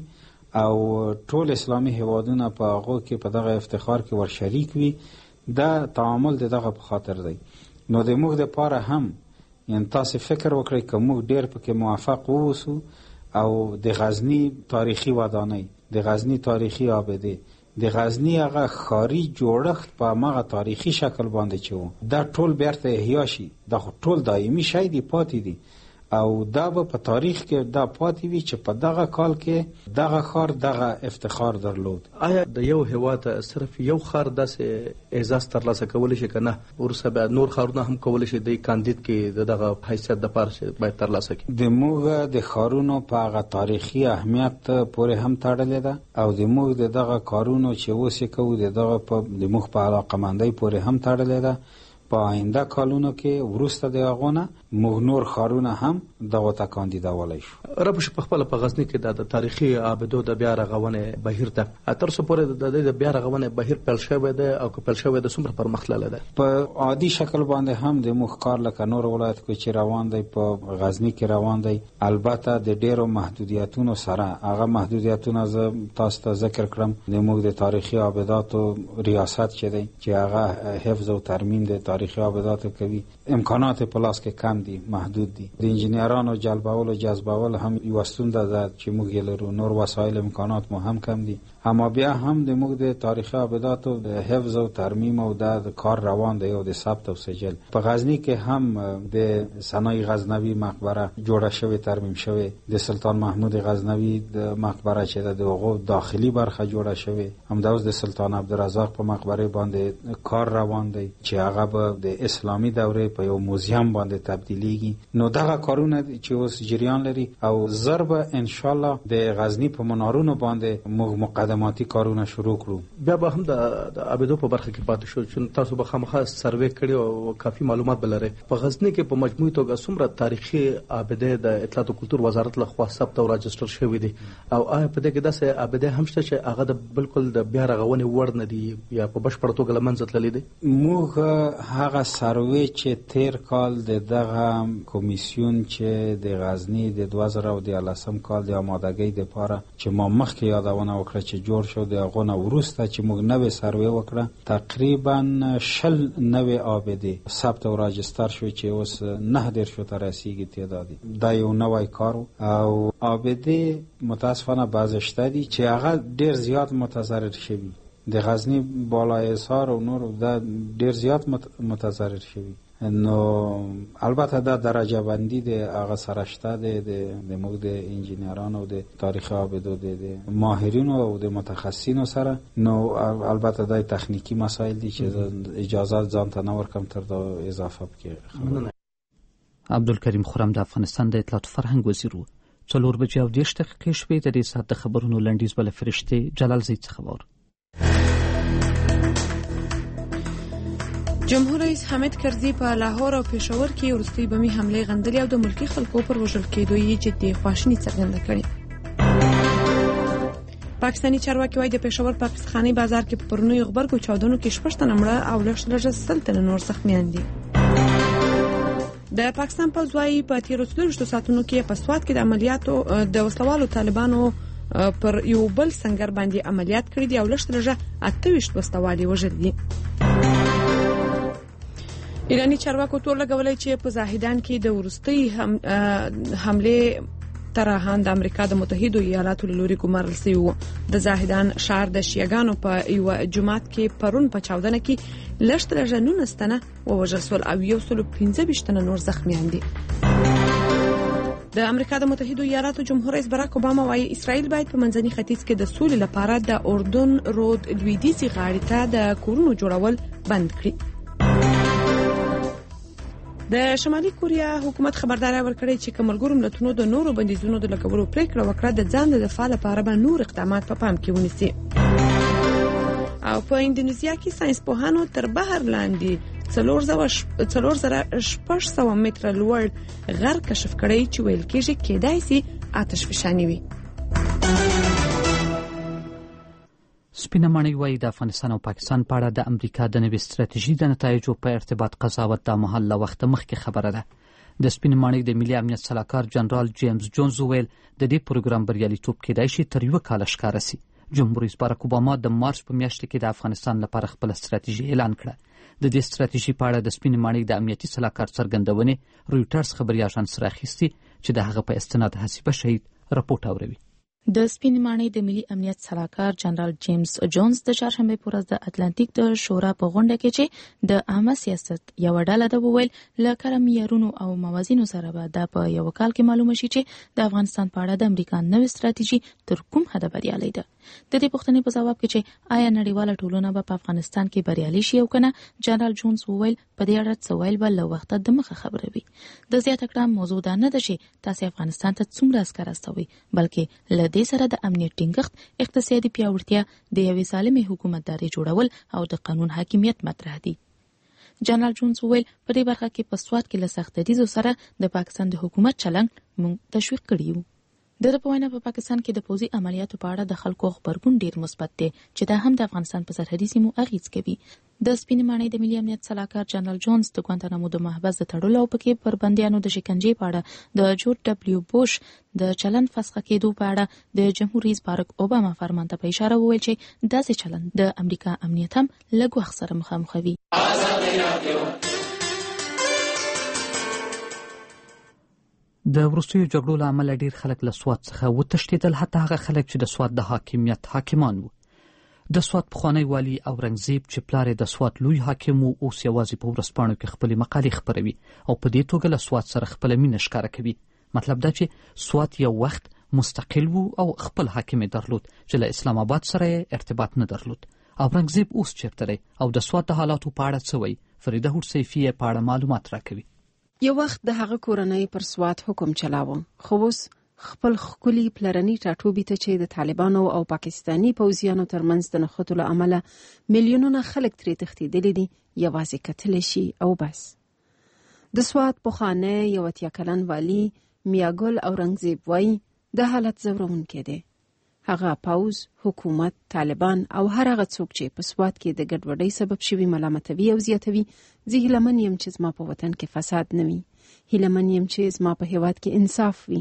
او ټول اسلامي هېوادونه په هغو کې په دغه افتخار کې ورشریک وي. دا تعامل د دغه په خاطر دی. نو د موږ دپاره هم یعنی تاسو فکر وکړئ که موږ ډیر پکې موافق ووسو او د غزنی تاریخي ودانۍ، د غزنی تاریخي آبده، د غزنی هغه ښاري جوړښت په هماغه تاریخي شکل باندې چې و دا ټول بیرته احیا شي، دا خو ټول دایمي شی دی، پاتې دی او دا به په تاریخ کې دا پاتې وي چې په دغه کال کې دغه ښار دغه افتخار درلود. آیا د یو هېواد صرف یو ښار داسې اعزاز ترلاسه کولی شي که نه وروسته بیا نور ښارونه هم کولی شي د کاندید کې د دغه حیثیت دپاره چې باید ترلاسه کړي؟ د موږ د ښارونو په هغه تاریخي اهمیت پورې هم تړلې ده او د موږ د دغه کارونو چې اوس یې کوو د دغه په د موږ په علاقهمندۍ پورې هم تړلې ده. په آینده کالونو کې وروسته د هغو نه موږ نور ښارونه هم دغو ته کاندیدولی شو. ربش په خپله په غزني کې د تاریخي آبدو د بیا رغونې بهیر ته تر څو پورې د دې د بیا رغونې بهیر پیل شوی دی او که پیل شوی دی څومره پرمخ تللی دی؟ په عادي شکل باندې هم د موږ کار لکه نور ولایتو کې چې روان دی په غزني کې روان دی، البته د ډیرو محدودیتونو سره. هغه محدودیتونه زه تاسو ته ذکر کړم. د موږ د تاریخي آبداتو ریاست چې دی چې هغه حفظ او ترمیم د تاریخي آبداتو کوي، امکانات په لاس کې کم دي، محدود دي. د انجینرانو جلبول او جذبول هم یو ستونزه ده چې موږ یې لرو، نور وسایل امکانات مو هم کم دي. اما بیا هم د موږ د تاریخي آبداتو د حفظ او ترمیم او د کار روان دی او د ثبت او سجل. په غزنی کې هم د سنای غزنوی مقبره جوړه شوې، ترمیم شوې. د سلطان محمود غزنوی د مقبره چې د هغو داخلي برخه جوړه شوې. همداوس د سلطان عبدالرزاق په مقبره باندې کار روان دی چې هغه به د اسلامي دورې په یو موزیم باندې تبدیلیږي. نو دغه کارونه چې اوس جریان لري او ضربه ان شاء الله د غزنی په منارونو باندې موږ مقدماتي کارونه شروع کړو. بیا به هم د آبدو په برخه کې پاتې شو چې تاسو به خامخا سروې کړی او کافي معلومات بلرئ. په غزنی کې په مجموعي توګه څومره تاریخي آبده د اطلاعات او کلتور وزارت لخوا ثبت او راجستر شوی دي او آیا په دې کې داسې آبده هم شته چې هغه د بالکل د بیا رغونې وړ نه دي یا په بشپړه توګه له منځه تللي دي؟ موږ هغه سروې چې تیر کال د دغه کمیسیون چې د غزنی د دوه زره دیارلسم کال د آمادګۍ دپاره چې ما مخکې یادونه وکړه چې جوړ شو د هغو نه وروسته چې موږ نوې سروې وکړه تقریبا شل نوې آبدې ثبت او راجستر شو چې اوس نه دېرشو ته رسیږي تعداد دا یو نوی کار او آبدې متاسفانه بعضې شته دي چې هغه ډېر زیات متضرر شوي د غزني بالای حصار او نور دا ډېر زیات متضرر شوي نو البته دا درجه بندی د هغه سره شته د موږ د انجینرانو او د تاریخ آبدو د ماهرینو او د متخصصینو سره نو البته دا تخنیکی مسائل دي چې اجازه ځان ته نه ورکم تر دا اضافه بکړم. عبدالکریم خرم د افغانستان د اطلاعات فرهنګ وزیر و. څلور بجې او دېرش دقیقې شوې د دې ساعت د خبرونو لنډیز بله فرشتې جلال زید څخه واورئ. جمهور رئیس حامد کرزي په لاهور او پېښور کې وروستۍ بمي حملې غندلې او د ملکي خلکو پر وژل کېدو یې جدي خواشیني څرګنده کړې. پاکستاني چارواکي وايي د پېښور په قصخاني بازار کې په پرونیو غبرګو چاودنو کې شپږ تنه مړه او لږ لږ سل تنه نور زخمیان دي. د پاکستان پوځ وايي په تیرو څلوېښتو ساعتونو کې په سوات کې د عملیاتو د وسلوالو طالبانو پر یو بل سنگر باندې عملیات کړي دي او لږ لږ اته ویشت وسلوالي وژل دي. ایرانی چارواکو تور لګولای چې په زاهدان کې د وروستۍ حمله طرحان د امریکا د متحده ایالاتو لوري ګمارل شوی و. د زاهدان شهر د شیعاګانو په یو جماعت کې پرون په چاودنه کې لږ تر لږه نولس تنه ووژل شول او یو سل پنځه ویشت تنه نور زخمیان دي. د امریکا د متحده ایالاتو جمهور رئیس باراک اوباما وايي اسرائیل باید په منځني ختیځ کې د سولې لپاره د اردن رود لویدیځي غاړې ته د کورونو جوړول بند کړي. د شمالي کوریا حکومت خبرداري ورکړې چې کوملګرو ملتونو د نورو بندیزونو د لګولو پریکړه وکړه د ځان د دفاع لپاره به نور اقدامات په پام کې ونیسي. او په انډونیزیا کې ساينس پوهانو تر بحر لاندې څلور زره شپږ سوه متره لوړ غر کشف کړی چې ویل کېږي کېدای شي آتش فشاني وي. سپینه ماڼۍ وايي د افغانستان او پاکستان په اړه د امریکا د نوې ستراتیژي د نتایجو په ارتباط قضاوت دا مهال له وخته مخکې خبره ده. د سپینه ماڼۍ د ملي امنیت سلاکار جنرال جیمز جونز وویل د دې پروګرام بریالیتوب کېدای شي تر یوه کاله ښکاره سي. جمهور رئیس باراک اوباما د مارچ په میاشت کې د افغانستان لپاره خپل ستراتیژي اعلان کړه. د دې ستراتیژي په اړه د سپینه ماڼۍ د امنیتي سلاکار څرګندونې رویټرز خبري اژانس راخیستي چې د هغه په استناد حسیبه شهید راپورټ اوروي. د سپینې ماڼۍ د ملي امنیت سلاکار جنرال جیمز جونز د چهارشنبه په ورځ د اتلانتیک د شورا په غونډه کې چې د عامه سیاست یو ډله د وویل له کره معیارونو او موازینو سره به دا په یو کال کې معلومه شي چې د افغانستان په اړه د امریکا نوې ستراتیژي تر کوم حده بریالۍ ده. د دې پوښتنې په ځواب کې چې آیا نړیواله ټولنه به په افغانستان کې بریالۍ شي او کنه جنرال جونز وویل په دې اړه څه ویل به له وخته د مخه خبره وي. د زیاته کړه موضوع دا نه ده چې تاسو افغانستان ته څومره عسکر استوي بلکې له دې سره د امنیت ټینګښت، اقتصادي پیاوړتیا، د یوې سالمې حکومتداري جوړول او د قانون حاکمیت مطرح دي. جنرال جونز وویل په دې برخه کې په سوات کې له سختیدو سره د پاکستان د حکومت چلنګ موږ تشویق کړی وو. د په وینا په پاکستان کې د پوځي عملیاتو په اړه د خلکو خبرګون ډیر مثبت دی چې دا هم د افغانستان په سرحدي سیمو اغیز کوي. د سپینې ماڼۍ د ملي امنیت سلاکار جنرال جونز د ګوانتانامو د محبس د تړلو او پکې پر بندیانو د شکنجې په اړه د جورج ډبلیو بوش د چلن فسخه کېدو په اړه د جمهور رئیس باراک اوباما فرمان ته په اشاره وویل چې داسې چلن د امریکا امنیت هم له ګواښ سره مخامخ وي. د وروستیو جګړو له امله ډیر خلک له سوات څخه وتښتېدل، حتی هغه خلک چې د سوات د حاکمیت حاکمان وو. د سوات پخوانی والي اورنګزیب چې پلار یې د سوات لوی حاکم وو اوس یوازې په ورځپاڼو کې خپلې مقالې خپروي او په دې توګه له سوات سره خپله مینه ښکاره کوي. مطلب دا چې سوات یو وخت مستقل وو او خپل حاکم یې درلود چې له اسلام آباد سره یې ارتباط نه درلود. اورنګزیب اوس چیرته دی او د سوات د حالاتو په اړه څه وایي؟ فریده هوډسیفي یې په اړه معلومات راکوي. یو وخت د هغه کورنۍ پر سوات حکم چلاوه، خو اوس خپل خولي پلرني ټاټوبي ته چې د طالبانو او پاکستاني پوځیانو ترمنځ د نښتو له امله میلیونونه خلک ترې تښتېدلي دي، یوازې کتلی شي او بس. د سوات پخوانی یو اتیا کلن والي میاګل اورنګزیب وایي د حالت ځورونکی دی. هغه پوځ، حکومت، طالبان او هر هغه څوک چې په سوات کې د ګډوډۍ سبب شوي ملامتوي او زیاتوي. زه هیلهمن یم چې زما په وطن کې فساد نه وي. هیلهمن یم چې زما په هیواد کې انصاف وي.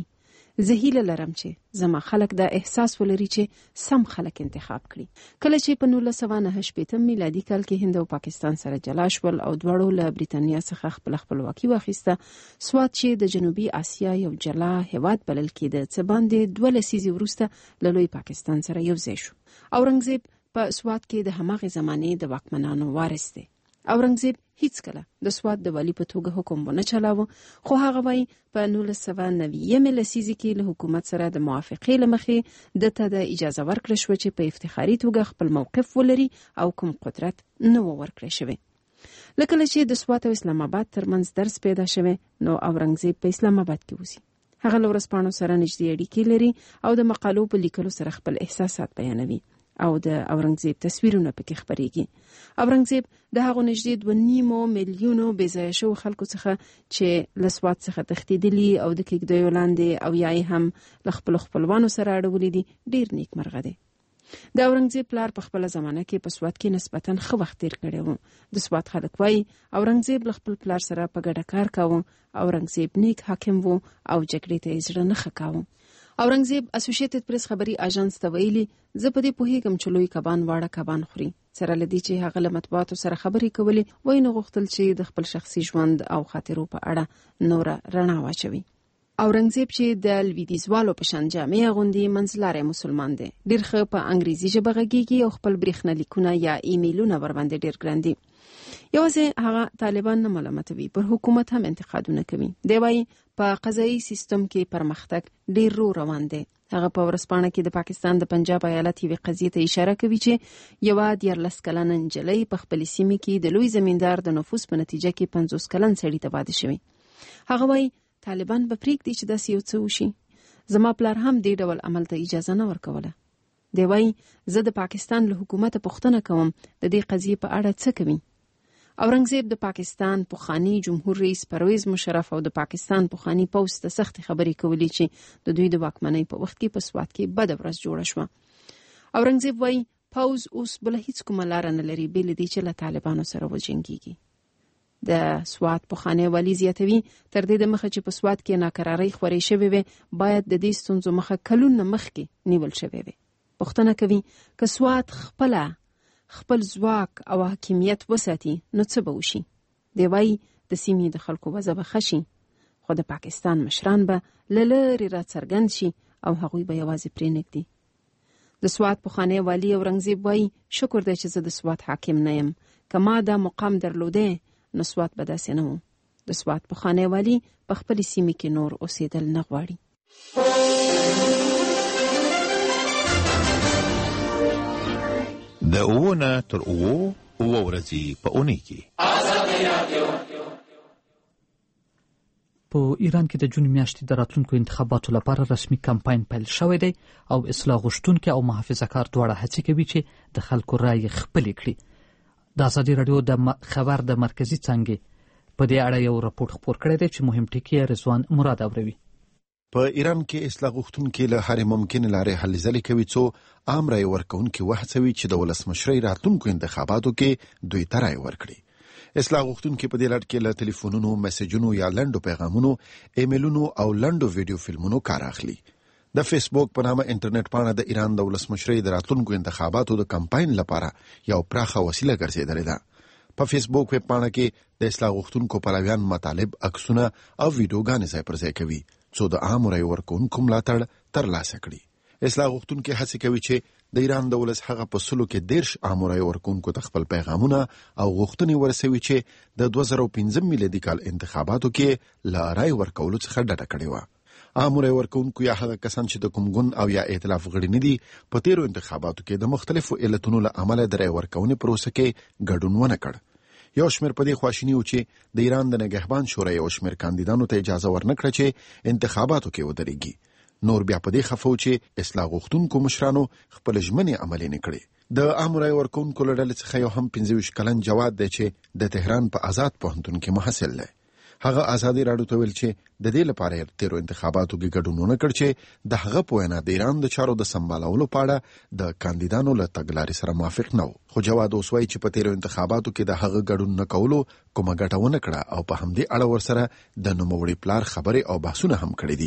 زه هیله لرم چې زما خلک دا احساس ولري چې سم خلک انتخاب کړي. کله چې په نولس سوه نهه شپېته میلادي کال کې هند او پاکستان سره جلا شول او دواړو له بریتانیا څخه خپل خپلواکي واخیسته، سوات چې د جنوبي آسیا یو جلا هیواد بلل کېده، څه باندې دوه لسیزې وروسته له لوی پاکستان سره یو ځای شو. اورنګزیب په سوات کې د هماغې زمانې د واکمنانو وارث دی. اورنګزیب هیڅ کله د سوات د والی په توګه حکم ونه چلاوه، خو هغه وایي په نولس سوه نوي لسیزې کې له حکومت سره د موافقې له مخې دته د اجازه ورکړه شوه چې په افتخاري توګه خپل موقف ولري او کوم قدرت نه و ورکړی شوی. لکه چې د سوات او اسلام آباد ترمنځ درس پیدا شوی، نو اورنګزیب په اسلام آباد کې اوسي. هغه له ورځپاڼو سره نږدې اړیکې لري او د مقالو په لیکلو سره خپل احساسات بیانوي او د اورنګزیب تصویرونه پکې خپرېږي. اورنګزیب د هغو نږدې دوه نیمو میلیونو بې ځایه شوو خلکو څخه چې له سوات څخه تښتېدلي او د کېږدیو لاندې او یا یې هم له خپلو خپلوانو سره اړولي دي، ډېر نیکمرغه دی. د اورنګزیب پلار په خپله زمانه کې په سوات کې نسبتاً ښه وخت تېر کړی و. د سوات خلک وایي اورنګزیب له خپل پلار سره په ګډه کار کاوه. اورنګزیب نیک حاکم و او جګړې ته یې زړه نه ښه کاوه. اورنګزیب اسوسییټډ پریس خبري اژانس ته ویلي، زه په دې پوهیږم چې لوی کبان واړه کبان خوري. سره لدی چې هغه له مطبوعاتو سره خبرې کولې، وای نه غوښتل چې د خپل شخصي ژوند او خاطرو په اړه نور رڼا واچوي. اورنګزیب چې د لویدیځوالو په شان جامې اغوندي، منځلاری مسلمان دی، ډېر ښه په انګریزي ژبه غږیږي او خپل بریښنالیکونه یا ایمیلونه ورباندې ډېر ګران دي. یوازې هغه طالبان نه ملامتوي، پر حکومت هم انتقادونه کوي. دی وایي په قضایي سیستم کې پرمختګ ډېر رو روان دی. هغه په ورځپاڼه کې د پاکستان د پنجاب ایالت یوې قضیې ته اشاره کوي چې یوه دیارلس کلنه نجلۍ په خپلې سیمې کې د لوی زمیندار د نفوذ په نتیجه کې پنځوس کلن سړي ته واده شوی. هغه وایي طالبان به پرېږدي چې داسې یو څه وشي. زما پلار هم دې ډول عمل ته اجازه نه ورکوله. دی وایي زه د پاکستان له حکومته پوښتنه کوم د دې قضیې په اړه څه کوي. اورنګزیب د پاکستان پخوانی جمهور رئیس پرویز مشرف او د پاکستان پخوانی پوځ ته سخت خبرې کولې چې د دوی د واکمنۍ په وخت کې په سوات کې بده ورځ جوړه شوه. اورنګزیب وایي پوځ اوس بل هیڅ کومه لاره نه لري بل دې چې له طالبانو سره وجنګيږي. د سوات پخوانی والی زیاتوي تر دې د مخه چې په سوات کې ناکراری خورې شوې وي، باید د دې ستونزو مخه کلونه مخکې نیول شوې وي. پوښتنه کوي که سوات خپله خپل ځواک او حاکمیت وساتي نو څه به وشي. دی وایي د سیمې د خلکو وضع به ښه شي، خو د پاکستان مشران به له لرې راڅرګند شي او هغوی به یوازې پرېنږدي. د سوات پخوانی والي اورنګزیب وایي شکر دی چې زه د سوات حاکم نه یم، که ما دا مقام درلودی نو سوات به داسې نه و. د سوات پخوانی والي په خپلې سیمې کې نور اوسېدل نه غواړي. د اوونه تر اوو اوه ورځې په اونۍ کې په ایران کې د جون میاشتې د راتلونکو انتخاباتو لپاره رسمي کمپاین پیل شوی دی او اصلاح غوښتونکي او محافظه‌کار دواړه هڅې کوي چې د خلکو رایې خپلې کړي. د ازادي راډیو د خبر د مرکزي څانګې په دې اړه یو راپور خپور کړی دی چې مهم ټکي رضوان مراد اوروي. په ایران کې اصلاح غوښتونکي له هرې ممکنې لارې هلې ځلې کوي څو عام رایې ورکوونکي وهڅوي چې د ولسمشرۍ راتلونکو انتخاباتو کې دوی ته رایې ورکړي. اصلاح غوښتونکي په دې لړ کې له ټلیفونونو، میسجونو یا لنډو پیغامونو، ایمیلونو او لنډو ویډیو فلمونو کار اخلي. د فیسبوک په نامه انټرنیټ پاڼه د ایران د ولسمشرۍ د راتلونکو انتخاباتو د کمپاین لپاره یو پراخه وسیله ګرځېدلې ده. په فیسبوک ویب پاڼه کې د اصلاح غوښتونکو پلویان مطالب، عکسونه او ویډیوګانې ځای پر ځای کوي څو د عام رایې ورکوونکو ملاتړ ترلاسه کړي. اصلاح غوښتونکي هڅې کوي چې د ایران د ولس هغه په سلو کې دیرش عام رایې ورکوونکو ته خپل پیغامونه او غوښتنې ورسوي چې د دوه زره پنځم میلادي کال انتخاباتو کې له رایې ورکولو څخه ډډه کړې وه. عام رایې ورکوونکو یا هغه کسان چې د کوم ګوند او یا ائتلاف غړي نه دي په تیرو انتخاباتو کې د مختلفو علتونو له امله د رایې ورکونې پروسه کې ګډون ونه کړ. یو شمېر په دې خواشیني و چې د ایران د نګهبان شورا یو شمېر کاندیدانو ته اجازه ورنکړه چې انتخاباتو کې ودرېږي. نور بیا په دې خفه و چې اصلاح غوښتونکو مشرانو خپل ژمنې عملي نه کړې. د عام رایې ورکوونکو له ډلې څخه یو هم پنځه ویشت کلن جواد دی چې د تهران په آزاد پوهنتون کې محصل دی. هغه ازادي راډیو ته ویل چې د دې لپاره تیرو انتخاباتو کې ګډون ونه کړ چې د هغه په وینا د ایران د چارو د سمبالولو په اړه د کاندیدانو له تګلارې سره موافق نه و. خو جواد اوس وایي چې په تیرو انتخاباتو کې د هغه ګډون نه کولو کومه ګټه ونه کړه او په همدې اړه ورسره د نوموړي پلار خبرې او بحثونه هم کړي دي.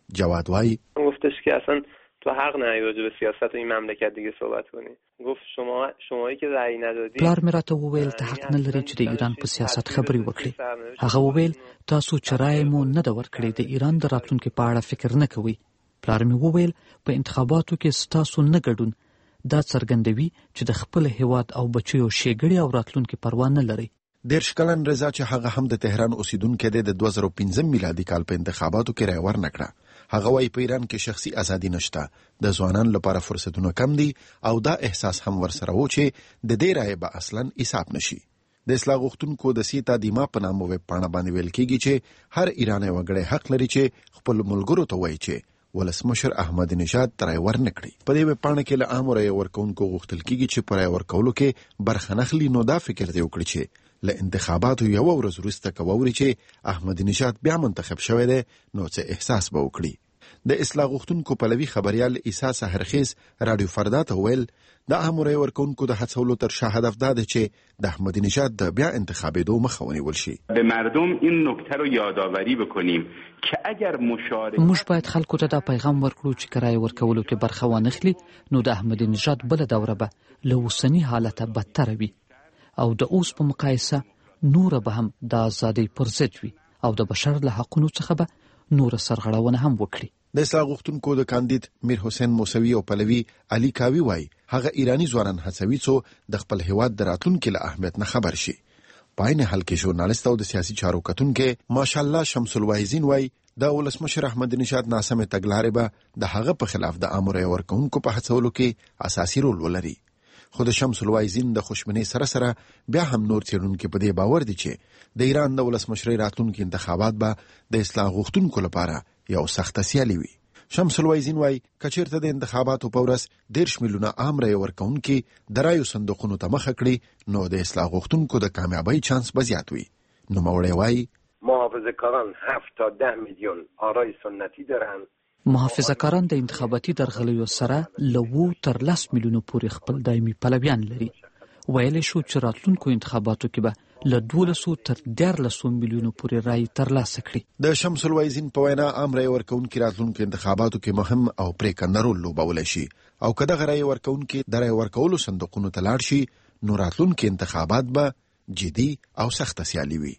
جواد وای گفتش که اصلا تو حق نداری راجع به سیاست این مملکت دیگه صحبت کنی. گفت شما شمایی که رأی ندادی. پلار مې راته وویل ته حق نه لري چې د ایران په سیاست خبرې وکړي. هغه وویل تاسو چې رأی مو نه دا ورکړی د ایران د راتلونکي په اړه فکر نه کوئ. پلار مې وویل په انتخاباتو کې ستاسو نه ګډون دا څرګندوي چې د خپل هیواد او بچیو ښېګړې او راتلونکي پروا نه لري. دیرش کلن رضا چې هغه هم د تهران اوسیدونکی دی د دوه زره او پنځم میلادي کال په انتخاباتو کې رای ورنکړه. هغه وايي په ایران کې شخصي ازادي نشته، د ځوانانو لپاره فرصتونه کم دي او دا احساس هم ورسره و چې د دې رای به اصلا حساب نشي. د اصلاح غوښتونکو د سیتا دیما په نامه ویب پاڼه باندې ویل کېږي چې هر ایرانی وګړی حق لري چې خپل ملګرو ته وایي چې ولسمشر احمد نژاد رای ورنکړي. په دې ویب پاڼه کې له عام رای ورکوونکو غوښتل کېږي چې پر رای ورکولو کې برخه نخلي، نو دا فکر دی وکړي چې له انتخاباتو یو ورځ وروسته کووري چې احمد نژاد بیا منتخب شوی دی نو څه احساس به وکړي. د اصلاح غوښتونکو پلوي خبريال عیسی سحرخیز رادیو فردا ته ویل د عام رای ورکوونکو د هڅولو تر شا هدف دا دی چې د احمد نژاد د بیا انتخابېدو مخه ونیول شي. به مردم این نکته رو یادآوری بکنیم که اگر مشارکت موږ باید خلکو ته دا پیغام ورکړو چې کرای ورکولو کې برخه وانخلي نو د احمد نژاد بل دوره به له اوسني حالت بدتر وي او د اوس په مقایسه نور به هم د ازادۍ پر ضد وي او د بشر له حقونو څخه به نور سرغړونه هم وکړي. د اصلاح غوښتونکو د کاندید میر حسین موسوي او پلوي علي کاوي وای هغه ایرانی ځوانان هڅوي چې د خپل هیواد د راتلونکي له اهمیت نه خبر شي. په عین حال کې ژورنالیست او د سیاسي چارو کتونکو ماشاءالله شمس الوایزین وای د ولسمشر احمد نژاد ناسمه تګلارې به د هغه په خلاف د امر ورکوونکو په هڅولو کې اساسي رول ولري. خو د شمس الوایزین د خوشبینۍ سره سره بیا هم نور څېړونکي په دې باور دي چې د ایران د ولسمشرۍ راتلونکي انتخابات به د اصلاح غوښتونکو لپاره یو سخته سیالي وي. شمس الوایزین وای کچیرته د انتخاباتو په ورځ دیرش میلیونه عام رای ورکوونکي د رایو صندوقونو ته مخه کړي نو د اصلاح غوښتونکو د کامیابۍ چانس به زیات وي. نوموړی وای محافظه‌کاران هفت تا ده میلیون آرای سنتی دارن. محافظه‌کاران د انتخاباتي درغلیو سره لوو تر لس میلیونو پورې خپل دایمي پلویان لري. ویل شو چې راتلونکو انتخاباتو کې به له دولسو تر دیارلسو میلیونو پورې رای ترلاسه کړي. د شمس الوایزین په وینا عام رای ورکوونکي راتلونکو انتخاباتو کې مهم او پرېکنده رول لوبولی شي او که دغه رای ورکوونکي د رای ورکولو صندوقونو ته لاړ شي نو راتلونکي انتخابات به جدي او سخته سیالي وي.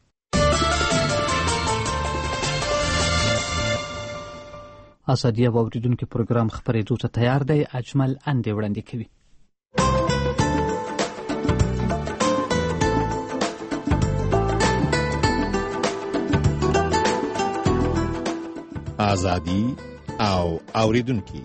ازادي او اوریدونکو پروګرام خبرېدو ته تیار دی. اجمل اندې وړاندې کوي. ازادي او اوریدونکو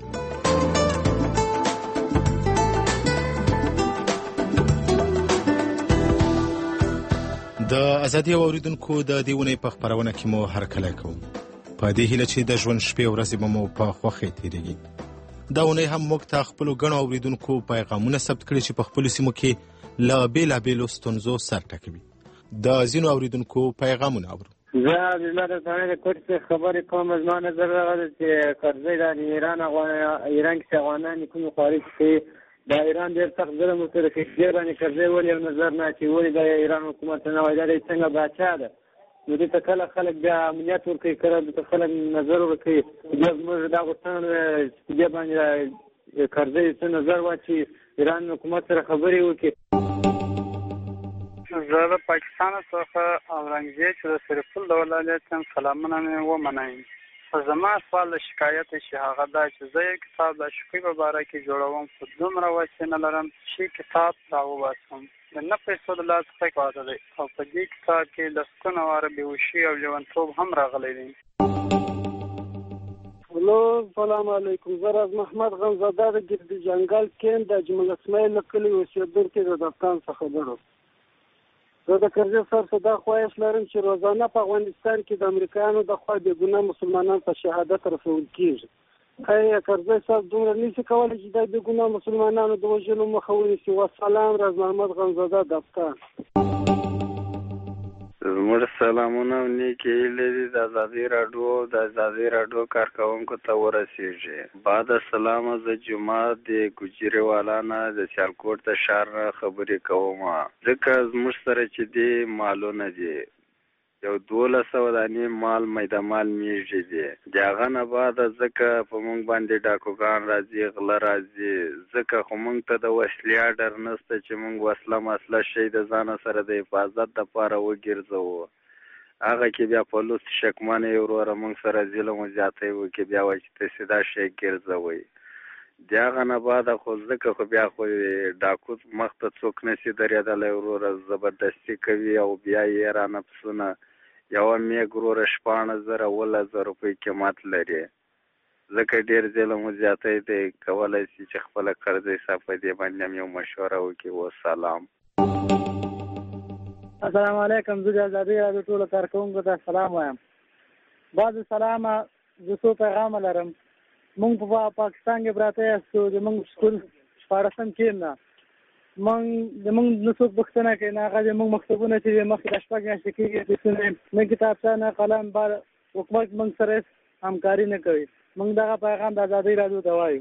د ازادي او اوریدونکو د دیونه په خبرونه کې مو هر کله کوم په دې هیله چې د ژوند شپې او ورځې به مو په خوښۍ تېرېږي. دا اونۍ هم موږ ته خپلو ګڼو اوریدونکو پیغامونه ثبت کړي چې په خپلو سیمو کې له بېلابېلو ستونزو سر ټکوي. د ځینو اوریدونکو پیغامونه اورو. زه عبدالله د ثاني د کوټ څخه خبرې کوم. زما نظر دا دی چې کرزی د ایران ایران کې افغانان کوم خواري چې د ایران ډېر سخت ظلم ورسره کوي. ډېر باندې کرزی ولې یو نظر نه چې ولې د ایران حکومت نه وایي دا څنګه باچا ده نو دې ته کله خلک بیا امنیت ورکوي کله دې ته خلک نظر ورکوي. بیا زموږ دا غوښتنه چې دې باندې کرزی څه نظر واچي ایران حکومت سره خبرې وکړي. زه د پاکستان څخه اورنګزیب چې د سرپل د ولایت څخه سلامونه مې ومنئ. زما سوال د شکایت چې هغه دا چې زه یو کتاب د شوقي په باره کې جوړوم خو دومره وسې نه لرم چې کتاب راوباسم. د نه پیسو د لاس څخه واده دی او په دې کتاب کې د سکون واره بېهوشي او لیونتوب هم راغلی دی. هلو سلام علیکم. زه راز محمد غمزاده د ګردي جنګل کین د اجمل اسماعیل له کلي اوسېدونکی د دفتان څخه خبرم. زه د کرزي سر صدا خواهش لرم چې روزانه په افغانستان کې د امریکایانو د خوا بې ګناه مسلمانان په شهادت رسول کېږي. آیا کرزي صاحب دومره نشي کولی چې د بې ګناه مسلمانانو د وژلو مخه ونیسي؟ والسلام. راز محمد غمزاده دفتان. زموږ سلامونه او نیکې هیلې دي د ازادي راډیو د ازادي راډیو کارکوونکو ته ورسېږي. بعد السلام. زه جمعه د ګوجري والا نه د سیالکوټ د ښار نه خبرې کوم ځکه زموږ سره چې دي مالونه دي یو دولس سوه دانې مال میده مال میږي دي. د هغه نه بعده ځکه په موږ باندې ډاکوګان راځي، غله راځي، ځکه خو موږ ته د وسلې اډر نشته چې موږ وسله مسله شی د ځانه سره د حفاظت دپاره وګرځوو. هغه کې بیا پولیس شکمن یې وروره موږ سره ظلم و زیاتی وکړي، بیا وایي چې تاسې دا شی ګرځوئ. د هغه نه بعده خو ځکه خو بیا خو ډاکو مخ ته څوک نشي درېدلی وروره، زبردستي کوي او بیا یې رانه پسونه یوه میږ وروره شپاړس زره اوولس زره روپۍ قیمت لري. ځکه ډېر ظلم و زیاتی دی، کولی شي چې خپله قرضه حساب په دې باندې هم یو مشوره وکړي. وسلام. السلام علیکم. زه د ازادۍ راډیو ټولو کارکوونکو ته سلام وایم. بعد سلامه زه څو پیغامه لرم. مونږ په پاکستان کې پراته یاستو، زمونږ سکول شپاړسم کې نه مونږ زمونږ نه څوک پوښتنه کوي، نه هغه زمونږ مکتبونه چې مخکې د شپږ میاشتې کېږي فیسونه نه کتابچه نه قلم بار حکومت مونږ سره همکاري نه کوي. مونږ دغه پیغام د ازادۍ راډیو ته وایو.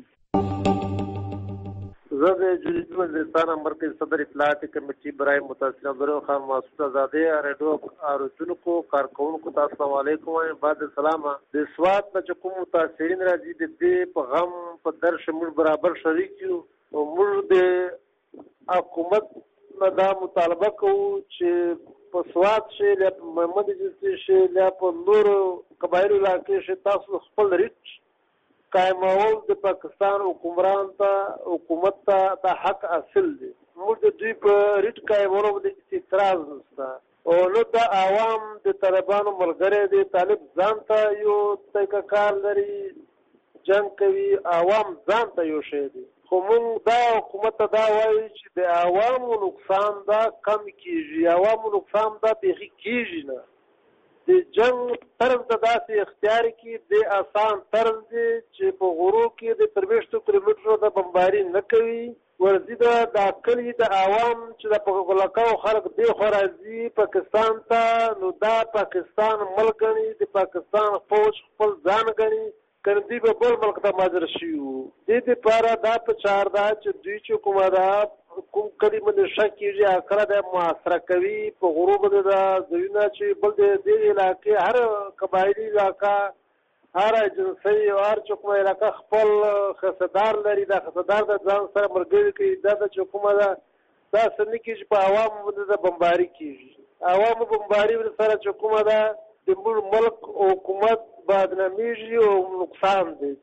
زه د جمهوریت وزیرستان مرکز صدر اطلاعات کمیټې برای متاثرین برو خان محسود ازادۍ راډیو اوریدونکو کارکوونکو ته السلام علیکم وایم. بعد سلامه د سوات نه چې کوم متاثرین راځي د دې په غم په درد موږ برابر شریک یو او موږ د حکومت نه دا مطالبه کوو چې په سوات شي یا په محمد جلسي شي یا په نورو قبایلو علاقې شي تاسو خپل ریټ قائمول د پاکستان حکمران ته حکومت ته د حق اصل دی. موږ د دوی په ریټ قائمولو باندې اعتراض نشته او نو د عوام د طالبانو ملګری دی. طالب ځان ته یو طریقه کار لري، جنګ کوي، عوام ځان ته یو شی دی. خو موږ دا حکومت ته دا وایي چې د عوامو نقصان دا کم کیږي، عوامو نقصان دا بیخي کیږي نه. د جنگ طرز ته داسې اختیار کی د آسان طرز دی چې په غرو کې د ترویشتو کیلومترو د بمباری نه کوي. ورځي د کلي د عوام چې د پغلکاو خلک دی خو راځي پاکستان ته، نو دا پاکستان ملک غني، د پاکستان فوج خپل ځان غني، کنه دی به بل ملک ته ماجر شي. د دې لپاره دا په چار دا چې دوی چې کومه دا کوم کلی باندې شک کېږي اکره د محاصره کوي په غروب د ځایونه چې بل د دې علاقې هر قبایلي علاقه هر جنسي او هر کومه علاقه خپل خصدار لري. دا خصدار د ځان سره مرګري کوي. دا د کومه دا دا سن کې په عوام باندې د بمباری کېږي، عوام بمباری سره چې کومه دا د ملک او حکومت بدنامېږي او نقصان دی.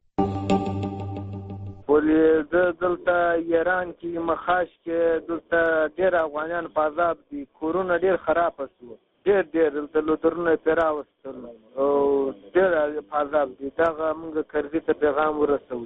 ولې د دلته ایران کې مخاش کې دلته ډېر افغانان په عذاب دي، کورونه ډېر خراب شو، ډېر ډېر دلته لودرونه پیرا وستل او ډېر په عذاب دي. دغه موږ کرزي ته پیغام ورسوو.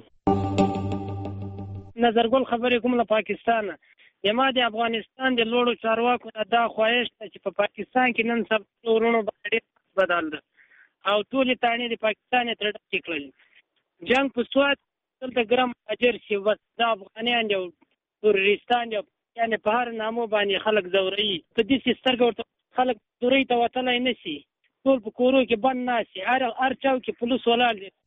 نظرګل خبرې کوم له پاکستان یما د افغانستان د لوړو چارواکو دا خواهش ته چې په پاکستان کې نن سبا ورونو باندې بدل ده او ټول تانې د پاکستان تر ډک کړل. جنگ په سوات دلته ګرم اجر شي و د افغانان یو تورستان یو یعنی په هر نامو باندې خلک زوري په دې سترګو ورته خلک دوري ته وتلای نشي، ټول په کورو کې بند ناشي، هر هر چاو کې پولیس ولاړ دي.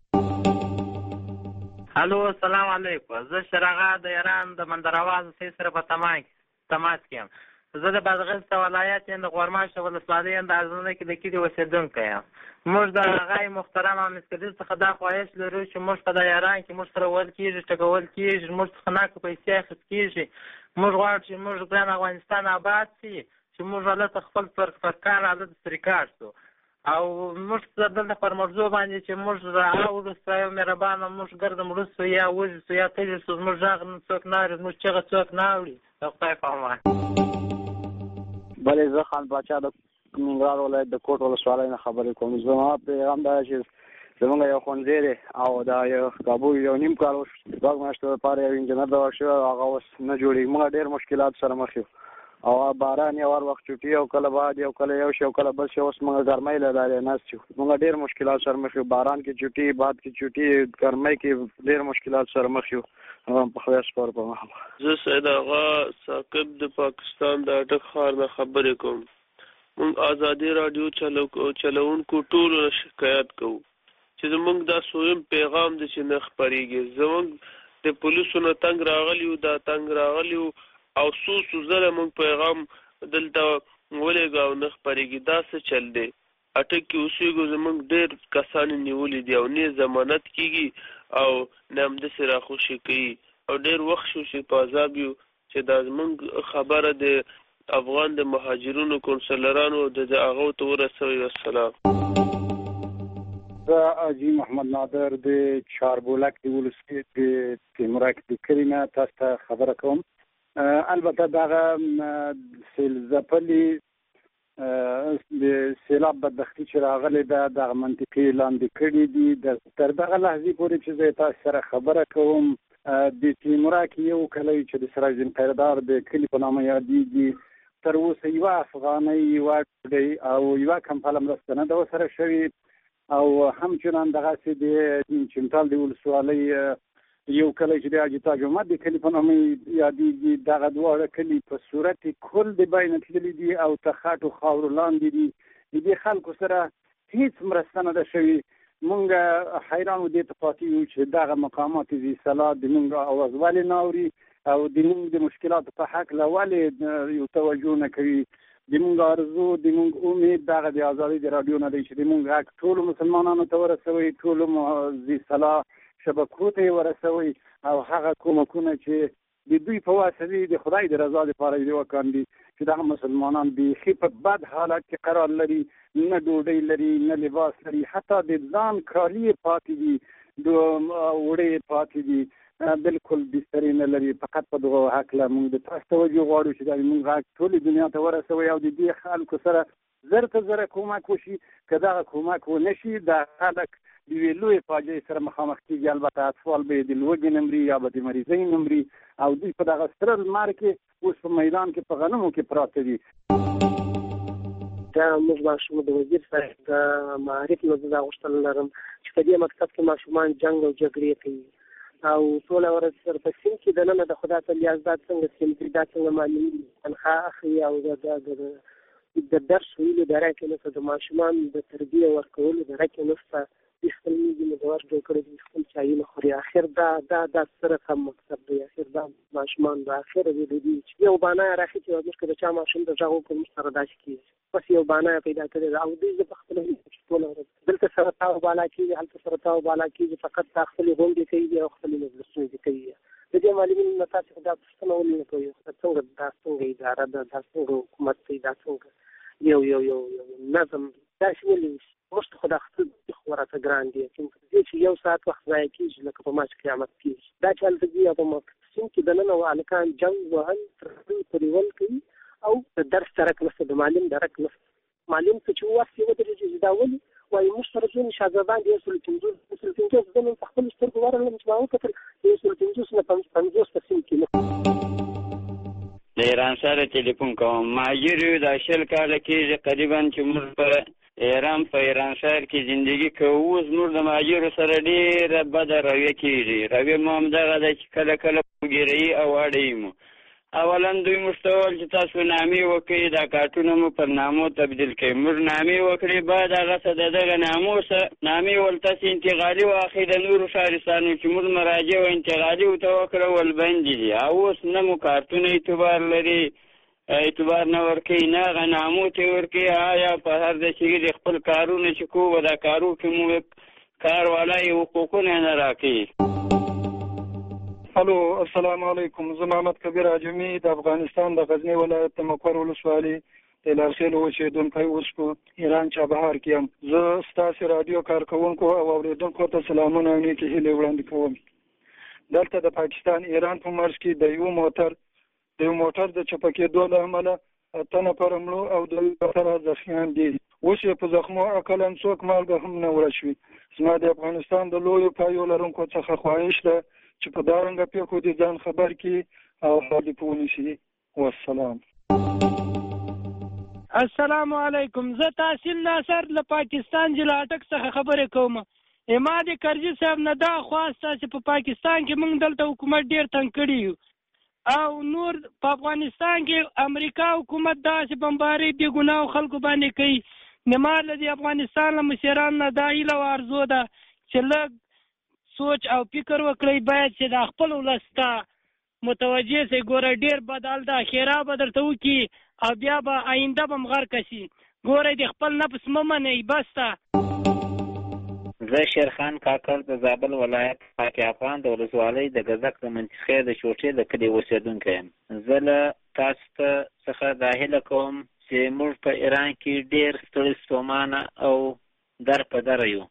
الو السلام علیکم. زه شرغا د ایران د مندرواز سره په تماس تماس کې زه د بادغیس ولایت د غورماش ولسوالۍ د ازونه کې د کډي اوسیدونکی یم. موږ د هغه محترم مسکدل څخه دا خواهش لرو چې موږ په ایران کې موږ سره ول کېږي، ټکول کېږي، موږ څخه نه کوي پیسې اخیست کېږي. موږ غواړو چې موږ ګران افغانستان آباد شي، چې موږ ولته خپل پر فرکار عادت سریکار شو او موږ دلته پر موضوع باندې چې موږ راو رسایو مهربانه موږ ګرځم رسو یا وځو یا تجسس موږ ځغ څوک نه موږ چې څوک نه اوري. خدای پامه. بلې زه خان باچا د ننګرهار ولایت د کوټ ولسوالۍ نه خبرې کوم. زما پیغام دا چې زمونږ یو ښوونځی دی او دا یو کابو یو نیم کال وشو شپږ میاشتو لپاره یو انجینر دوا شوی او هغه اوس نه جوړېږي. موږ ډېر مشکلات سره مخ یو او باران یو هر وخت چوټي او کله باد یو کله یو شی او کله بل شی. اوس موږ ګرمۍ له لارې ناست یو. موږ ډېر مشکلات سره مخ یو، باران کې چوټي، باد کې چوټي، ګرمۍ کې ډېر مشکلات سره مخ یو. په خدای سپار په مخ. زه سید آغا ثاقب د پاکستان د اټک ښار نه خبرې کوم. موږ ازادي راډیو چلو چلوونکو ټولو شکایت کوو چې زموږ دا سویم پیغام د چې نه خپرېږي. زموږ د پولیسو نه تنګ راغلیو دا تنګ راغلیو او څو څو ځله موږ پیغام دلته ولېږه او نه خپرېږي. دا څه چل دی؟ اټک کې اوسېږو زمونږ ډېر کسان نیولي دي او نه ضمانت کېږي او نه همداسې راخوشي کوي او ډېر وخت شو چې په عذاب یو چې دا زمونږ خبره د افغان د مهاجرونو کونسلرانو د هغو ته ورسوي. والسلام. زه حاجي محمد نادر د چاربولک د ولسوالۍ د تیمورک د کلي نه تاسو ته خبره کوم. البته دغه سیل ځپلي د سیلاب بدبختي چې راغلې ده دغه منطقې لاندې کړي دي. تر دغه لحظې پورې چې زه تاسو سره خبره کوم د تیمورک یو کلی چې د سراج الدین پیردار د کلي په نامه یادېږي تر اوسه یوه افغانۍ یوه ډوډۍ او یوه کمپله مرسته نه ده ورسره شوې او همچنان دغسې د چمتال د ولسوالۍ یو کلی چې د حاجي تاج محمد د کلي په نامه یادېږي دغه دواړه کلي په صورت کل د بینه تللي دي او تر خټو خاورو لاندې دي. د دې خلکو سره هیڅ مرسته نه ده شوې. مونږ حیران دې ته پاتې یو چې دغه مقامات ذي صلاح د مونږ اواز ولې نه اوري او د مونږ د مشکلاتو په حق له ولې یو توجه نه کوي. د مونږ ارزو د مونږ امید دغه د ازادۍ د راډیو نه دی چې د مونږ حق ټولو مسلمانانو ته ورسوي، ټولو ذي صلاح شبکو ته ورسوي او هغه کومکونه چې د دوی په واسطه د خدای د رضا لپاره دی وکړي چې دغه مسلمانان بیخي په بد حالت کې قرار لري، نه ډوډۍ لري نه لباس لري، حتی د ځان کالي پاتې دي، د وړې پاتې دي، بالکل بسترې نه لري. فقط په دغه هکله موږ د تاسو توجه غواړو چې دا موږ غږ ټولې دنیا ته ورسوي او د دې خلکو سره زر ته زره کومک وشي. که دغه کومک ونه شي دا خلک د یوې لویې فاجعې سره مخامخ کېږي. البته اطفال به یې د لوږې نه مري یا به د مریضۍ نه مري او دوی په دغه ستره لمر کې اوس په میدان کې په غنمو کې پراته دي. دا موږ ماشوم د وزیر صاحب د معارف نه دا غوښتنه لرم چې په دې مکتب کې ماشومان جنګ او جګړې کوي او ټوله ورځ سره په سیند کې دننه د خدا تعالی عزت څنګه سیند دا څنګه معلومي تنخواه اخلي او د د درس ویلو د راکې نسته د ماشومان د تربیه ورکولو د راکې نسته د خپل میږي مدور جوړ کړی د خپل چایونه خوري. اخر دا دا دا سره کم مکتب دی. اخر دا ماشومان د اخر د دې چې یو باندې راخي چې موږ کله چا ماشوم د ځاو کوم سره داسې کیږي بس یو باندې پیدا کړی او دوی د خپل ټول ورځ دلته سره تاو بالا کیږي هلته سره تاو بالا کیږي فقط خپل غونډې کوي او خپل مجلسونه کوي. د دې معلومین نه تاسو دا څه ونه کوي څنګه دا څنګه اداره ده دا څنګه حکومت دی دا څنګه یو یو یو نظم دا شولې مشت خدا خپل خورته ګران دي چې یو ساعت وخت ځای کیږي لکه په ماش قیامت کیږي دا چې هلته دی په مکتب کې د نن او الکان جنگ وهل پرول کوي او د درس ترک نسته د معلم درک نسته معلم چې واسي ودرې چې دا ولي وایي موږ سره ځون شاګردان دي اصل پنځوس اصل پنځوس د نن خپل سترګو ورلم چې ما وکتل اصل پنځوس نه پنځوس تقسیم کړي. د ایران سره ټلیفون کوم ماجر د شل کال کې تقریبا چې موږ په ایران په ایران شهر کې ژوندۍ کوو اوس موږ د ماجر سره ډېره بده رویه کېږي. رویه مو همدغه ده چې کله کله وګیرئ او اړئ مو اولا دوی مشتول چې تاسو نامې وکړئ دا کارتونه مو پر نامو تبدیل کړئ. موږ نامې وکړې بعد هغه څه د دغه نامو څه نامې ول تاسې انتقالي واخلئ د نورو شهرستانو چې موږ مراجعه و انتقالي ورته وکړه ول بندې دي او اوس نه مو کارتونه اعتبار لري اعتبار نه ورکوي نه هغه نامو ته ورکوي. آیا په هر داسې د خپل کارونه چې کوو دا کارو کې مو کار والا یې حقوقونه نه راکوي. الو السلام علیکم. زه محمد کبیر اجمی د افغانستان د غزنی ولایت د مقر ولسوالۍ د لارخیل اوسیدونکی اوس په ایران چابهار کې یم. زه ستاسو رادیو کارکونکو او اوریدونکو ته سلامونه او نیکې هیلې وړاندې کوم. دلته د پاکستان ایران په مرز کې د یو موټر د یو موټر د چپه کېدو له امله اته نفر مړه او دوه نفر زخمیان دي. اوس یې په زخمو عقلاً څوک مالګه هم نه وړه شوي. زما د افغانستان د لویو پایو لرونکو څخه خواهش ده چې په دارنګه پیښو دې ځان خبر کړي او حال دې په ونیسي. والسلام. السلام علیکم. زه تحصیل ناصر له پاکستان ضلع اټک څخه خبرې کوم. ما د کرزي صاحب نه دا خواسته چې په پاکستان کې موږ دلته حکومت ډېر تنګ کړي یو او نور په افغانستان کې امریکا حکومت داسې بمباري بې ګناه خلکو باندې کوي. نمار له د افغانستان له مشرانو نه دا هیله او ارزو ده چې لږ سوچ او فکر وکړئ باید چې د خپل ولس ته متوجه سي. ګوره ډېر بد حال ده ښېرا به درته وکړي او بیا به آینده به مغر کسي ګورئ د خپل نفس مه منئ بس ته. زه شیرخان کاکړ د زابل ولایت پاک افغان د ولسوالۍ د ګزک د منطقې د شوټې د کلي اوسېدونکی یم. زه له تاسو ته څخه دا هیله کوم چې موږ په ایران کې ډېر ستړي ستومانه او در په دره یو.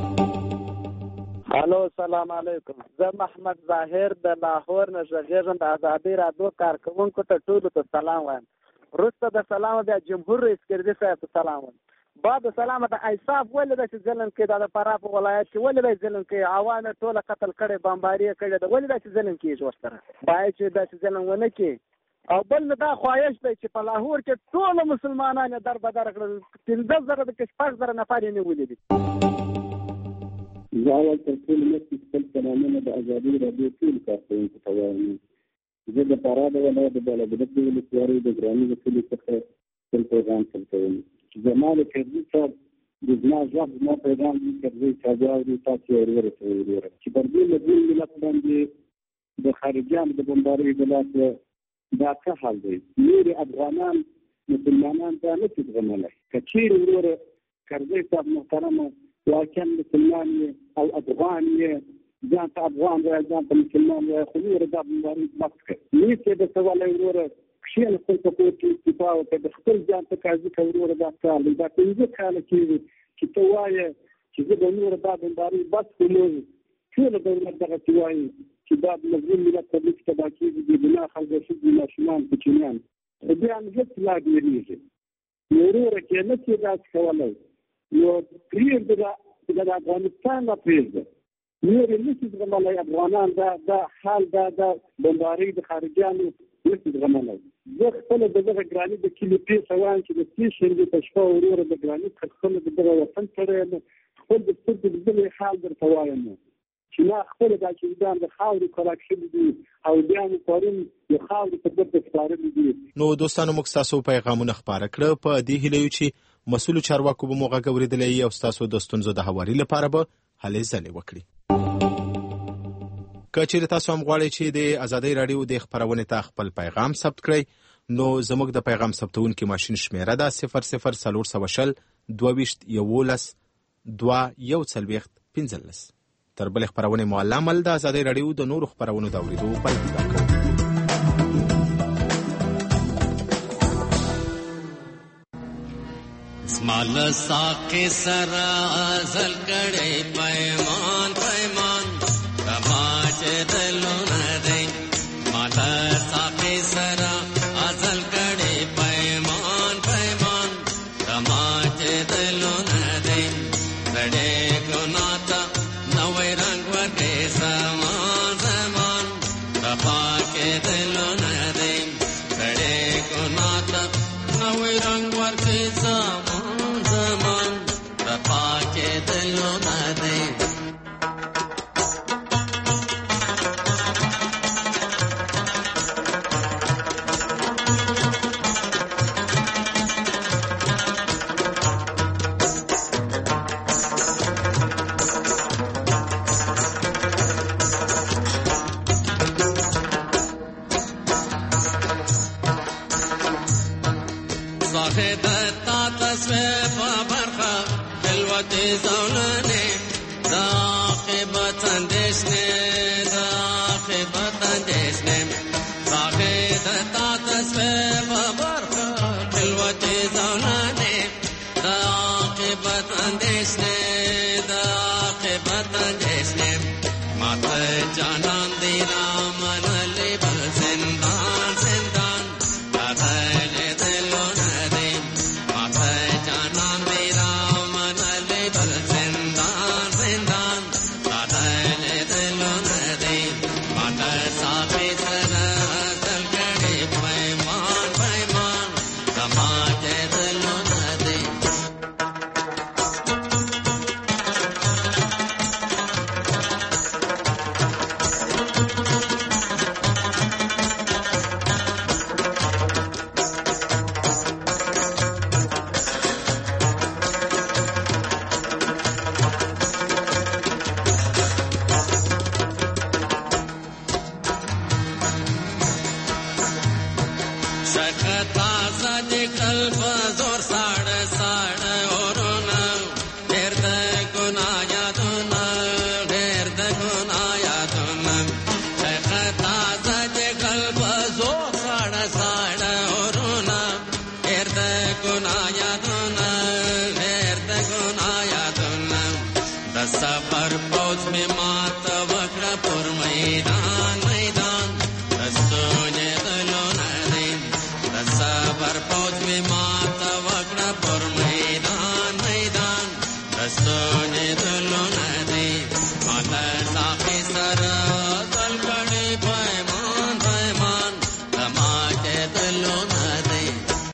الو سلام علیکم. زه محمد ظاهر د لاهور نه غږیږم. د ازادۍ راډیو کارکوونکو ته ټولو ته سلام وایم. وروسته د سلام بیا جمهور رئیس کردي صاحب ته سلام وایم. بعد سلام د ایصاف ولې داسې ظلم کوي؟ دا د فراه په ولایت کې ولې داسې ظلم کوي؟ عوام یې ټوله قتل کړی، بمباري یې کړې ده. ولې داسې ظلم کېږي ورسره؟ باید چې داسې ظلم ونه کړي. او بل دا خواهش دی چې په لاهور کې ټول مسلمانان در بدر کړل. پنځه زره د شپږ زره نفر یې نیولي دي. زه اول تر ټولو مخکې خپل سلامونه د ازادۍ راډیو ټولو کارکوونکو ته وایم. زه د فراه د ولایت د بالابلد د ولسوالۍ د ګراني د کلي څخه خپل پیغام ثبتوم. زما د کرزي صاحب د زما غږ زما پیغام د کرزي صاحب اوري، تاسو یې ورسوئ وروره چې پر دې له دې ملت باندې د خارجیانو د بمبارۍ د لاسه دا څه حال دی؟ نور افغانان مسلمانان دا نه شي زغملی. که چیرې وروره کرزي صاحب محترمه واقعا مسلمان یې او افغان یې، ځان ته افغان وایي، ځان ته مسلمان وایي، خو نور دا بمبارۍ مات کړه. نیت یې درته ولی وروره کښېنه خپل په کور کې استعفا وکړه، د خپل ځان ته قاضي کړه وروره. دا کار دی. دا پنځه کاله کېږي چې ته وایې چې زه به نوره دا بمبارۍ بس کړم. ټوله دولت دغسې وایي چې دا د مظلوم ملت په لیک تباه کېږي، د ګناه خلک، ښځې، ماشومان، کوچنیان. خو بیا هم هېڅ لا ډېرېږي. نو وروره کې نه شي داسې کولی. نو پرېږده چې د افغانستان را پرېږده. نور یې نه شي زغملی. افغانان دا دا حال دا دا بمبارۍ د خارجیانو نه شي زغملی. زه خپله د دغه ګراني د کلي پېښه وایم چې د سې شنبې په شپه وروره د ګراني څخه خپله د دغه وطن سره یم، خپل د سترګو د دغه حال درته وایم چې ما خپله دا شهیدان د خاورې خوراک شوي دي او بیا مو پرون د خاورې په درد سپارلي دي. نو دوستانو، موږ ستاسو پیغامونه خپاره کړه. په دې هیله یو چې مسؤلو چارواکو به مو غږ اورېدلی او ستاسو د ستونزو د هواري لپاره به هلې ځلې وکړي. که چیرې تاسو هم غواړئ چې د ازادۍ راډیو د خپرونې ته خپل پیغام ثبت کړئ، نو زموږ د پیغام ثبتونکي ماشین شمیره ده صفر صفر څلور سوه شل دوه ویشت یولس دوه یو څلوېښت پنځلس. تر بلې خپرونې مو الله مل د ازادۍ راډیو د نورو خپرونو د اورېدو پای پیدا کړئ. زما له ساقي سره ازل کړی پیمان پیمان کما چې دلونه دی. ما له ساقي سره ازل کړی پیمان پیمان کما چې دلونه دی. زړې ګناه ته نوی رنګ ورکړې زمان زمان رفا کې دلونه دی. زړې ګناه ته نوی رنګ ورکړې زمان زمان رفا کې دلونه دی. زولنه دا عاقبت اندیشنه دا عاقبت اندیشنه صاحب تا تصویب برخه خلوت زولنه دا عاقبت اندیشنه دا عاقبت اندیشنه مات جانان دی رامن لبل زندان زندان دادل دلون دی مات جانان دی شخ تازه د قلب